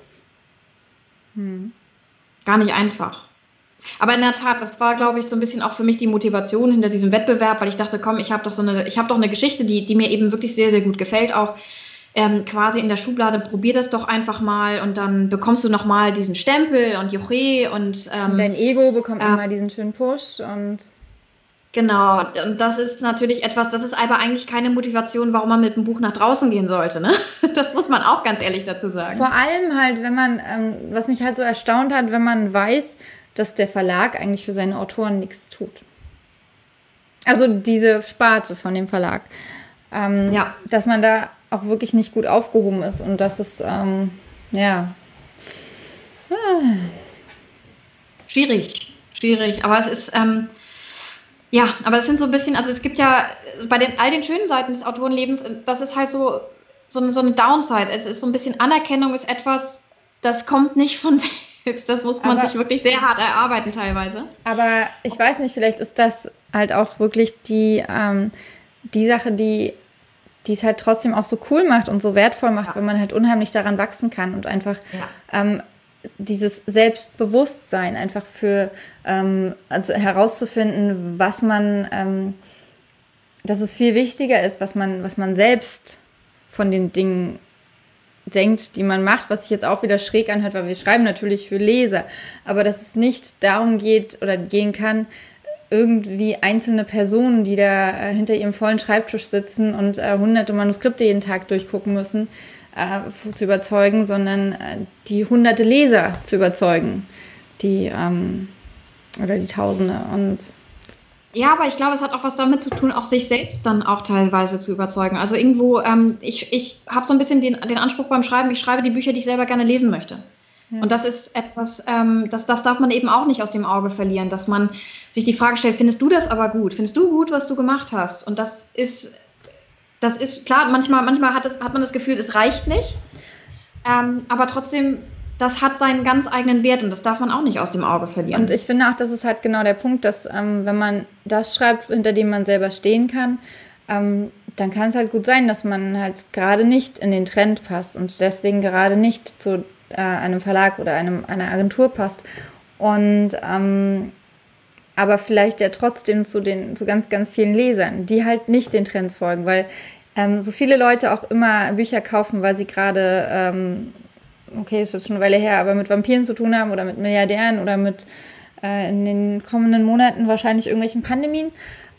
Gar nicht einfach. Aber in der Tat, das war, glaube ich, so ein bisschen auch für mich die Motivation hinter diesem Wettbewerb, weil ich dachte, komm, ich habe doch eine Geschichte, die mir eben wirklich sehr, sehr gut gefällt, auch quasi in der Schublade, probier das doch einfach mal, und dann bekommst du nochmal diesen Stempel und Juche und dein Ego bekommt nochmal diesen schönen Push und genau, und das ist natürlich etwas, das ist aber eigentlich keine Motivation, warum man mit dem Buch nach draußen gehen sollte, ne? Das muss man auch ganz ehrlich dazu sagen. Vor allem halt, wenn man, was mich halt so erstaunt hat, wenn man weiß, dass der Verlag eigentlich für seine Autoren nichts tut. Also diese Sparte von dem Verlag. Dass man da auch wirklich nicht gut aufgehoben ist und dass es, Schwierig. Aber es ist, aber es sind so ein bisschen, also es gibt ja bei all den schönen Seiten des Autorenlebens, das ist halt so eine Downside. Es ist so ein bisschen, Anerkennung ist etwas, das kommt nicht von selbst. Das muss man sich wirklich sehr hart erarbeiten teilweise. Aber ich weiß nicht, vielleicht ist das halt auch wirklich die Sache, die es halt trotzdem auch so cool macht und so wertvoll macht, wenn man halt unheimlich daran wachsen kann und einfach dieses Selbstbewusstsein einfach für also herauszufinden, was man, dass es viel wichtiger ist, was man selbst von den Dingen denkt, die man macht, was sich jetzt auch wieder schräg anhört, weil wir schreiben natürlich für Leser, aber dass es nicht darum geht oder gehen kann, irgendwie einzelne Personen, die da hinter ihrem vollen Schreibtisch sitzen und hunderte Manuskripte jeden Tag durchgucken müssen, zu überzeugen, sondern die hunderte Leser zu überzeugen, oder die Tausende. Und ja, aber ich glaube, es hat auch was damit zu tun, auch sich selbst dann auch teilweise zu überzeugen. Also irgendwo, ich habe so ein bisschen den Anspruch beim Schreiben, ich schreibe die Bücher, die ich selber gerne lesen möchte. Ja. Und das ist etwas, das darf man eben auch nicht aus dem Auge verlieren, dass man sich die Frage stellt, findest du das aber gut? Findest du gut, was du gemacht hast? Und das ist klar, manchmal hat man das Gefühl, es reicht nicht. Aber trotzdem, das hat seinen ganz eigenen Wert und das darf man auch nicht aus dem Auge verlieren. Und ich finde auch, das ist halt genau der Punkt, dass wenn man das schreibt, hinter dem man selber stehen kann, dann kann es halt gut sein, dass man halt gerade nicht in den Trend passt und deswegen gerade nicht zu einem Verlag oder einer Agentur passt. Und aber vielleicht ja trotzdem zu ganz, ganz vielen Lesern, die halt nicht den Trends folgen, weil so viele Leute auch immer Bücher kaufen, weil sie gerade, okay, ist jetzt schon eine Weile her, aber mit Vampiren zu tun haben oder mit Milliardären oder mit in den kommenden Monaten wahrscheinlich irgendwelchen Pandemien.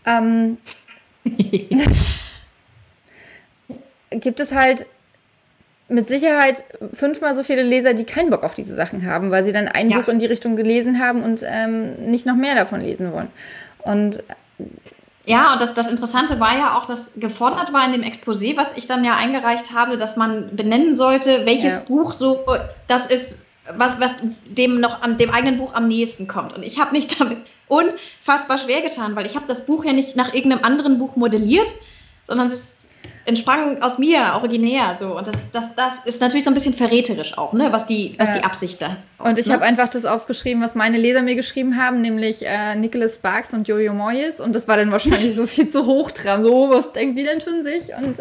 Gibt es halt mit Sicherheit 5-mal so viele Leser, die keinen Bock auf diese Sachen haben, weil sie dann ein Buch in die Richtung gelesen haben und nicht noch mehr davon lesen wollen. Und ja, und das Interessante war ja auch, dass gefordert war in dem Exposé, was ich dann ja eingereicht habe, dass man benennen sollte, welches Buch so das ist, was dem eigenen Buch am nächsten kommt. Und ich habe mich damit unfassbar schwer getan, weil ich habe das Buch ja nicht nach irgendeinem anderen Buch modelliert, sondern es entsprang aus mir, originär. So. Und das ist natürlich so ein bisschen verräterisch auch, ne? was die Absicht da ist. Und ich habe einfach das aufgeschrieben, was meine Leser mir geschrieben haben, nämlich Nicholas Sparks und Jojo Moyes. Und das war dann wahrscheinlich so viel zu hoch dran. So, was denken die denn von sich? Und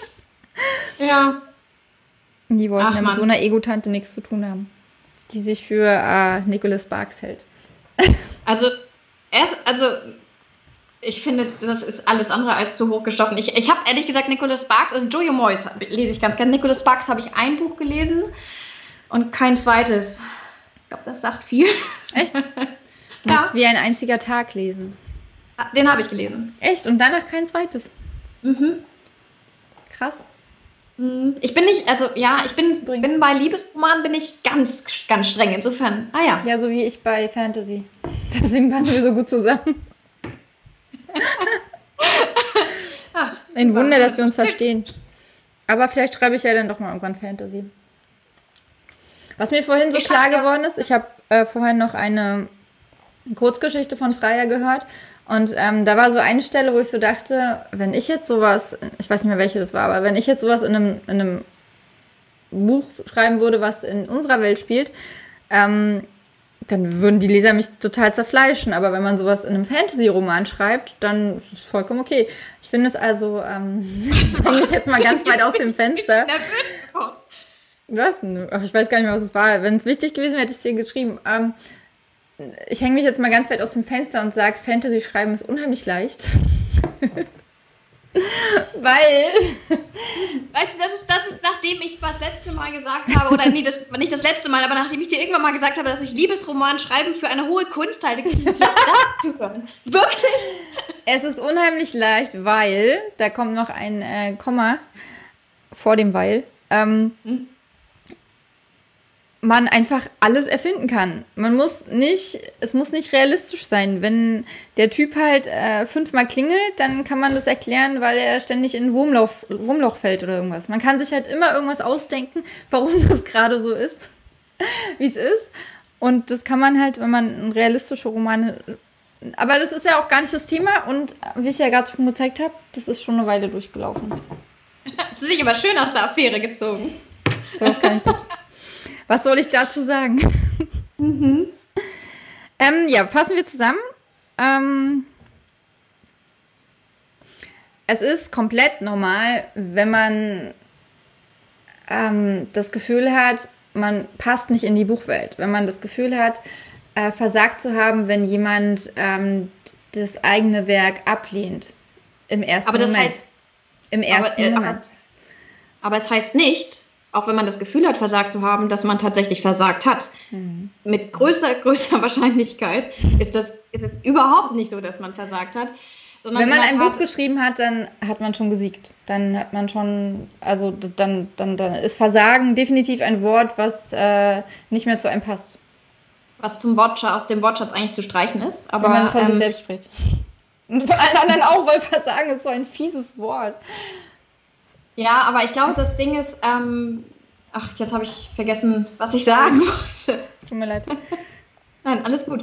die wollten ja mit so einer Ego-Tante nichts zu tun haben, die sich für Nicholas Sparks hält. Also ich finde, das ist alles andere als zu hochgestochen. Ich habe ehrlich gesagt Nicholas Sparks, also Jojo Moyes lese ich ganz gerne. Nicholas Sparks habe ich ein Buch gelesen und kein zweites. Ich glaube, das sagt viel. Echt? Du musst wie ein einziger Tag lesen. Den habe ich gelesen. Echt? Und danach kein zweites? Mhm. Krass. Ich bin nicht, bin bei Liebesromanen bin ich ganz, ganz streng. Insofern, Ja, so wie ich bei Fantasy. Deswegen passen wir so gut zusammen. Ein Wunder, dass wir uns verstehen. Aber vielleicht schreibe ich ja dann doch mal irgendwann Fantasy. Was mir vorhin so klar geworden ist, ich habe vorhin noch eine Kurzgeschichte von Freya gehört und da war so eine Stelle, wo ich so dachte, wenn ich jetzt sowas, ich weiß nicht mehr, welche das war, aber wenn ich jetzt sowas in einem Buch schreiben würde, was in unserer Welt spielt, dann würden die Leser mich total zerfleischen. Aber wenn man sowas in einem Fantasy-Roman schreibt, dann ist es vollkommen okay. Ich finde es also, ich hänge mich jetzt mal ganz weit aus dem Fenster. Was? Ich weiß gar nicht mehr, was es war. Wenn es wichtig gewesen wäre, hätte ich es dir geschrieben. Ich hänge mich jetzt mal ganz weit aus dem Fenster und sage, Fantasy schreiben ist unheimlich leicht. Weil... Weißt du, das ist nachdem ich das letzte Mal gesagt habe, oder nee, das nicht das letzte Mal, aber nachdem ich dir irgendwann mal gesagt habe, dass ich Liebesroman schreiben für eine hohe Kunst halte, das zu hören. Wirklich? Es ist unheimlich leicht, weil, da kommt noch ein Komma vor dem Weil, man einfach alles erfinden kann. Es muss nicht realistisch sein. Wenn der Typ halt 5-mal klingelt, dann kann man das erklären, weil er ständig in ein Wurmloch fällt oder irgendwas. Man kann sich halt immer irgendwas ausdenken, warum das gerade so ist, wie es ist. Und das kann man halt, wenn man realistische Romane... Aber das ist ja auch gar nicht das Thema und wie ich ja gerade schon gezeigt habe, das ist schon eine Weile durchgelaufen. Hast du dich aber schön aus der Affäre gezogen. So, das kann ich gut. Was soll ich dazu sagen? Ja, fassen wir zusammen. Es ist komplett normal, wenn man das Gefühl hat, man passt nicht in die Buchwelt. Wenn man das Gefühl hat, versagt zu haben, wenn jemand das eigene Werk ablehnt. Im ersten Moment. Aber es heißt nicht, auch wenn man das Gefühl hat, versagt zu haben, dass man tatsächlich versagt hat. Mit größer Wahrscheinlichkeit ist es überhaupt nicht so, dass man versagt hat. Sondern wenn man ein Buch geschrieben hat, dann hat man schon gesiegt. Dann hat man schon, also dann ist Versagen definitiv ein Wort, was nicht mehr zu einem passt. Was aus dem Wortschatz eigentlich zu streichen ist. Aber, wenn man von sich selbst spricht. Und von allen anderen auch, weil Versagen ist so ein fieses Wort. Ja, aber ich glaube, das Ding ist, jetzt habe ich vergessen, was ich sagen wollte. Tut mir leid. Nein, alles gut.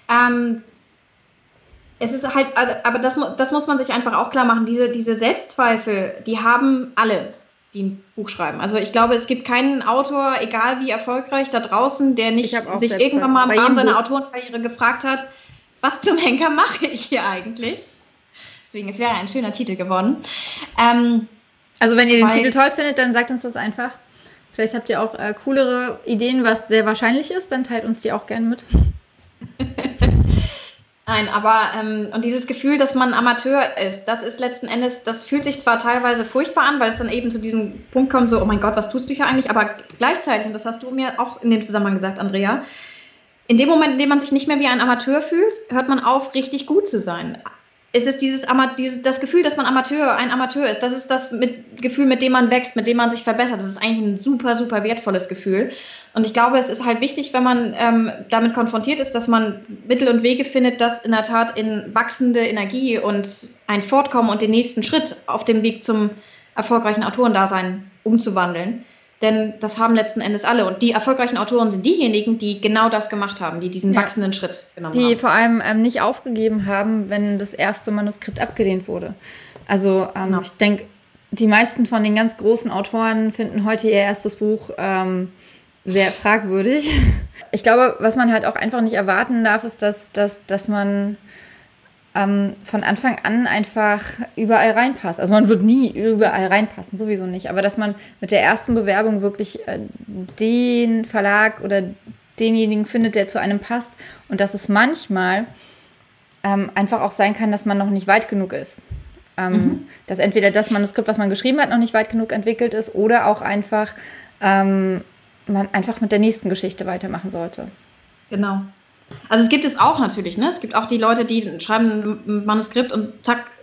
Es ist halt, aber das muss man sich einfach auch klar machen. Diese Selbstzweifel, die haben alle, die ein Buch schreiben. Also ich glaube, es gibt keinen Autor, egal wie erfolgreich da draußen, der nicht sich irgendwann mal am Abend seiner Autorenkarriere gefragt hat, was zum Henker mache ich hier eigentlich? Deswegen, es wäre ein schöner Titel geworden. Also wenn ihr den Titel toll findet, dann sagt uns das einfach. Vielleicht habt ihr auch coolere Ideen, was sehr wahrscheinlich ist, dann teilt uns die auch gerne mit. Nein, aber und dieses Gefühl, dass man Amateur ist, das ist letzten Endes, das fühlt sich zwar teilweise furchtbar an, weil es dann eben zu diesem Punkt kommt, so, oh mein Gott, was tust du hier eigentlich? Aber gleichzeitig, und das hast du mir auch in dem Zusammenhang gesagt, Andrea, in dem Moment, in dem man sich nicht mehr wie ein Amateur fühlt, hört man auf, richtig gut zu sein. Es ist das Gefühl, dass man ein Amateur ist. Das ist das Gefühl, mit dem man wächst, mit dem man sich verbessert. Das ist eigentlich ein super, super wertvolles Gefühl. Und ich glaube, es ist halt wichtig, wenn man damit konfrontiert ist, dass man Mittel und Wege findet, das in der Tat in wachsende Energie und ein Fortkommen und den nächsten Schritt auf dem Weg zum erfolgreichen Autorendasein umzuwandeln. Denn das haben letzten Endes alle. Und die erfolgreichen Autoren sind diejenigen, die genau das gemacht haben, die diesen wachsenden Schritt genommen haben. Die vor allem nicht aufgegeben haben, wenn das erste Manuskript abgelehnt wurde. Also ich denke, die meisten von den ganz großen Autoren finden heute ihr erstes Buch sehr fragwürdig. Ich glaube, was man halt auch einfach nicht erwarten darf, ist, dass man von Anfang an einfach überall reinpasst. Also man wird nie überall reinpassen, sowieso nicht. Aber dass man mit der ersten Bewerbung wirklich den Verlag oder denjenigen findet, der zu einem passt. Und dass es manchmal einfach auch sein kann, dass man noch nicht weit genug ist. Dass entweder das Manuskript, was man geschrieben hat, noch nicht weit genug entwickelt ist oder auch einfach man einfach mit der nächsten Geschichte weitermachen sollte. Genau. Also es gibt es auch natürlich, ne? Es gibt auch die Leute, die schreiben ein Manuskript und zack,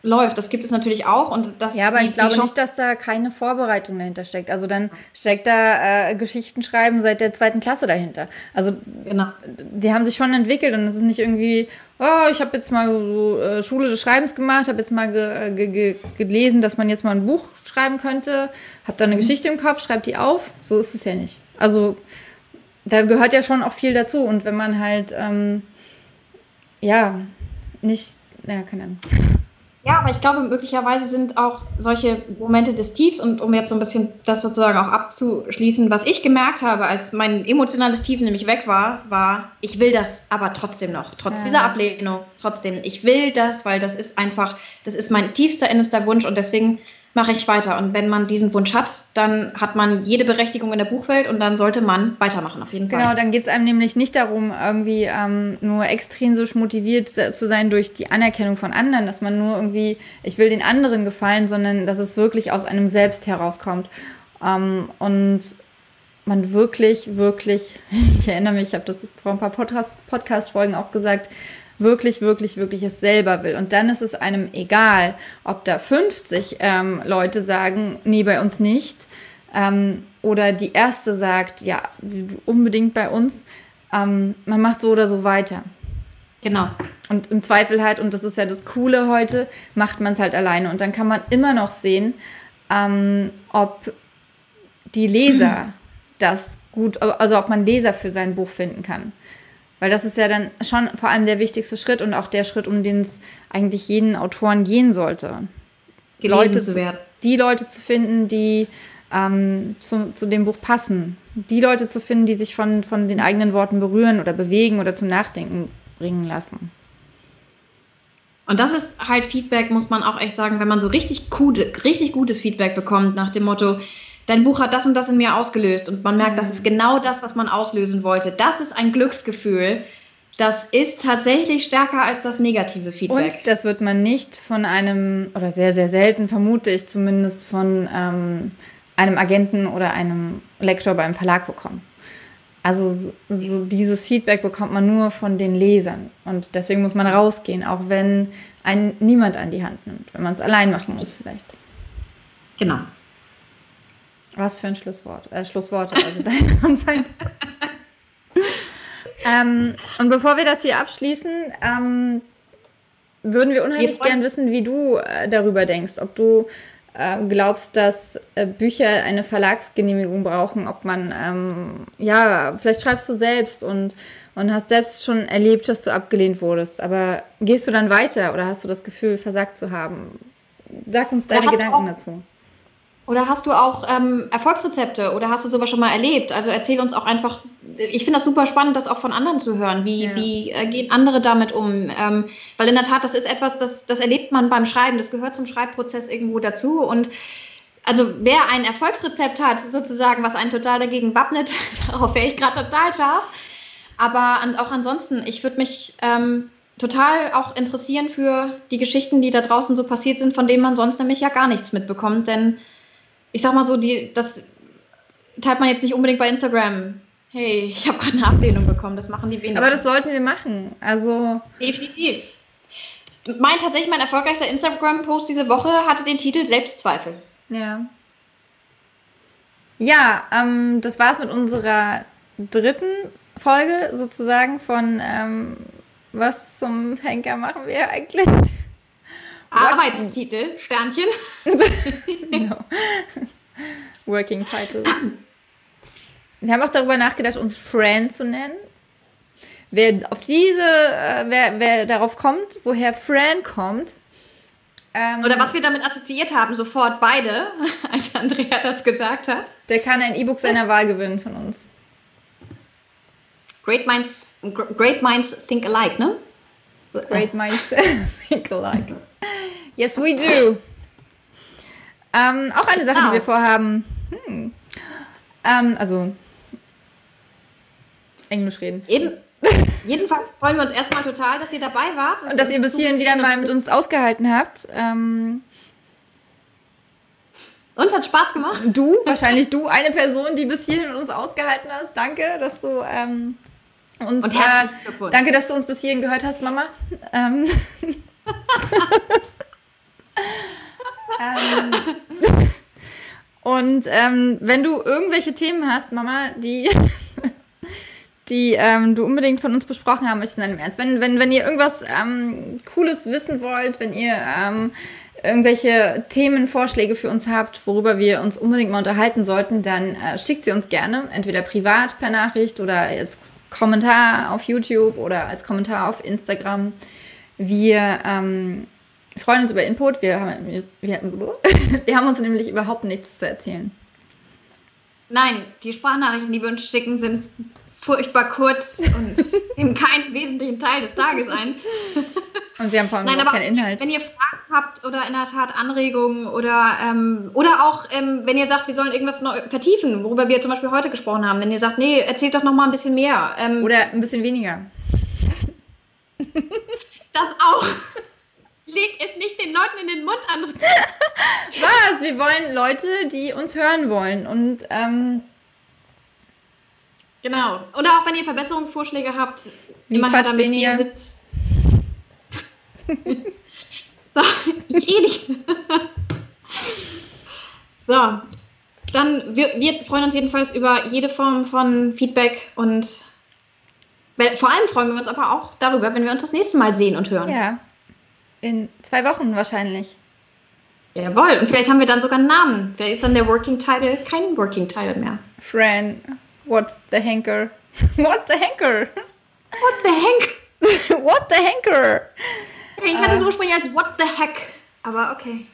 läuft. Das gibt es natürlich auch. Und das ja, aber ich glaube nicht, dass da keine Vorbereitung dahinter steckt. Also dann steckt da Geschichten schreiben seit der 2. Klasse dahinter. Also genau. Die haben sich schon entwickelt und es ist nicht irgendwie, oh, ich habe jetzt mal so Schule des Schreibens gemacht, habe jetzt mal gelesen, dass man jetzt mal ein Buch schreiben könnte, habe da eine Geschichte im Kopf, schreibt die auf. So ist es ja nicht. Also da gehört ja schon auch viel dazu. Und wenn man halt, keine Ahnung. Ja, aber ich glaube, möglicherweise sind auch solche Momente des Tiefs, und um jetzt so ein bisschen das sozusagen auch abzuschließen, was ich gemerkt habe, als mein emotionales Tief nämlich weg war, ich will das aber trotzdem noch, trotz dieser Ablehnung, trotzdem, ich will das, weil das ist mein tiefster, innerster Wunsch und deswegen mache ich weiter. Und wenn man diesen Wunsch hat, dann hat man jede Berechtigung in der Buchwelt und dann sollte man weitermachen, auf jeden Fall. Genau, dann geht es einem nämlich nicht darum, irgendwie nur extrinsisch motiviert zu sein durch die Anerkennung von anderen, dass man nur irgendwie, ich will den anderen gefallen, sondern dass es wirklich aus einem selbst herauskommt. Und man wirklich, ich erinnere mich, ich habe das vor ein paar Podcast-Folgen auch gesagt, wirklich es selber will. Und dann ist es einem egal, ob da 50 Leute sagen, nee, bei uns nicht. Oder die erste sagt, ja, unbedingt bei uns. Man macht so oder so weiter. Genau. Und im Zweifel halt, und das ist ja das Coole heute, macht man es halt alleine. Und dann kann man immer noch sehen, ob die Leser das gut, also ob man Leser für sein Buch finden kann. Weil das ist ja dann schon vor allem der wichtigste Schritt und auch der Schritt, um den es eigentlich jeden Autoren gehen sollte. Gelesen zu werden. Die Leute zu finden, die zu dem Buch passen. Die Leute zu finden, die sich von den eigenen Worten berühren oder bewegen oder zum Nachdenken bringen lassen. Und das ist halt Feedback, muss man auch echt sagen, wenn man so richtig gutes Feedback bekommt, nach dem Motto, dein Buch hat das und das in mir ausgelöst und man merkt, das ist genau das, was man auslösen wollte. Das ist ein Glücksgefühl. Das ist tatsächlich stärker als das negative Feedback. Und das wird man nicht von einem, oder sehr, sehr selten, vermute ich zumindest, von einem Agenten oder einem Lektor beim Verlag bekommen. Also so dieses Feedback bekommt man nur von den Lesern. Und deswegen muss man rausgehen, auch wenn einen niemand an die Hand nimmt. Wenn man es allein machen muss vielleicht. Genau. Was für ein Schlusswort. Schlussworte, also deine und meine. Und bevor wir das hier abschließen, würden wir unheimlich gern wissen, wie du darüber denkst. Ob du glaubst, dass Bücher eine Verlagsgenehmigung brauchen, ob man, vielleicht schreibst du selbst und hast selbst schon erlebt, dass du abgelehnt wurdest. Aber gehst du dann weiter oder hast du das Gefühl, versagt zu haben? Sag uns deine Gedanken dazu. Oder hast du auch Erfolgsrezepte oder hast du sowas schon mal erlebt? Also erzähl uns auch einfach, ich finde das super spannend, das auch von anderen zu hören. Wie gehen andere damit um? Weil in der Tat, das ist etwas, das erlebt man beim Schreiben, das gehört zum Schreibprozess irgendwo dazu. Und also wer ein Erfolgsrezept hat, sozusagen, was einen total dagegen wappnet, darauf wäre ich gerade total scharf. Aber auch ansonsten, ich würde mich total auch interessieren für die Geschichten, die da draußen so passiert sind, von denen man sonst nämlich ja gar nichts mitbekommt, denn ich sag mal so, das teilt man jetzt nicht unbedingt bei Instagram. Hey, ich habe gerade eine Ablehnung bekommen. Das machen die wenigsten. Aber das sollten wir machen. Also definitiv. Mein erfolgreichster Instagram-Post diese Woche hatte den Titel Selbstzweifel. Ja. Ja, das war's mit unserer 3. Folge sozusagen von was zum Henker machen wir eigentlich? Arbeitstitel, Sternchen. No. Working Title. Wir haben auch darüber nachgedacht, uns Fran zu nennen. Wer darauf kommt, woher Fran kommt. Oder was wir damit assoziiert haben, sofort beide, als Andrea das gesagt hat. Der kann ein E-Book seiner Wahl gewinnen von uns. Great minds think alike, ne? Great minds think alike. Yes, we do. Auch eine Sache, die wir vorhaben. Also Englisch reden. Jedenfalls freuen wir uns erstmal total, dass ihr dabei wart. Und dass ihr bis hierhin wieder mal mit uns ausgehalten habt. Uns hat Spaß gemacht. Wahrscheinlich du, eine Person, die bis hierhin mit uns ausgehalten hast. Danke, dass du uns... Und danke, dass du uns bis hierhin gehört hast, Mama. Und wenn du irgendwelche Themen hast, Mama, die du unbedingt von uns besprochen haben möchtest, nein, im Ernst. Wenn ihr irgendwas Cooles wissen wollt, wenn ihr irgendwelche Themenvorschläge für uns habt, worüber wir uns unbedingt mal unterhalten sollten, dann schickt sie uns gerne, entweder privat per Nachricht oder als Kommentar auf YouTube oder als Kommentar auf Instagram. Wir freuen uns über Input. Wir haben uns nämlich überhaupt nichts zu erzählen. Nein, die Sprachnachrichten, die wir uns schicken, sind furchtbar kurz und nehmen keinen wesentlichen Teil des Tages ein. Und sie haben vor allem keinen Inhalt. Wenn ihr Fragen habt oder in der Tat Anregungen oder auch, wenn ihr sagt, wir sollen irgendwas neu vertiefen, worüber wir zum Beispiel heute gesprochen haben, wenn ihr sagt, nee, erzählt doch noch mal ein bisschen mehr. Oder ein bisschen weniger. Das auch. Legt es nicht den Leuten in den Mund, André. Was? Wir wollen Leute, die uns hören wollen. Und genau. Oder auch wenn ihr Verbesserungsvorschläge habt, wie immer her damit ihr sitzt. So, ich rede nicht. So, dann wir freuen uns jedenfalls über jede Form von Feedback und vor allem freuen wir uns aber auch darüber, wenn wir uns das nächste Mal sehen und hören. Ja. In 2 Wochen wahrscheinlich. Jawohl. Und vielleicht haben wir dann sogar einen Namen. Vielleicht ist dann der Working Title kein Working Title mehr. Fran, what the Henker? What the Henker? What the Heck? What the Henker? Ich hatte es ursprünglich als What the Heck. Aber okay.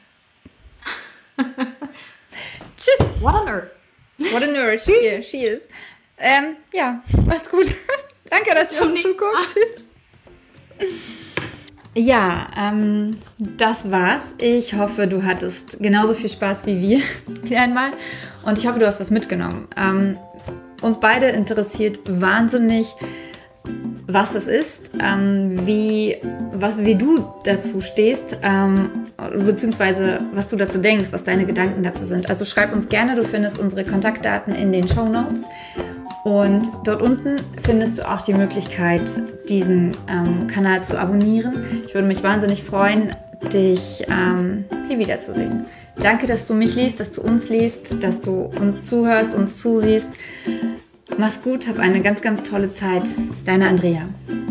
Tschüss. What a nerd. What a nerd. She is. Ja, macht's gut. Danke, dass ihr uns zuguckt. Tschüss. Ja, das war's. Ich hoffe, du hattest genauso viel Spaß wie wir wieder einmal. Und ich hoffe, du hast was mitgenommen. Uns beide interessiert wahnsinnig, was das ist, wie du dazu stehst, beziehungsweise was du dazu denkst, was deine Gedanken dazu sind. Also schreib uns gerne, du findest unsere Kontaktdaten in den Shownotes. Und dort unten findest du auch die Möglichkeit, diesen Kanal zu abonnieren. Ich würde mich wahnsinnig freuen, dich hier wiederzusehen. Danke, dass du mich liest, dass du uns liest, dass du uns zuhörst, uns zusiehst. Mach's gut, hab eine ganz, ganz tolle Zeit. Deine Andrea.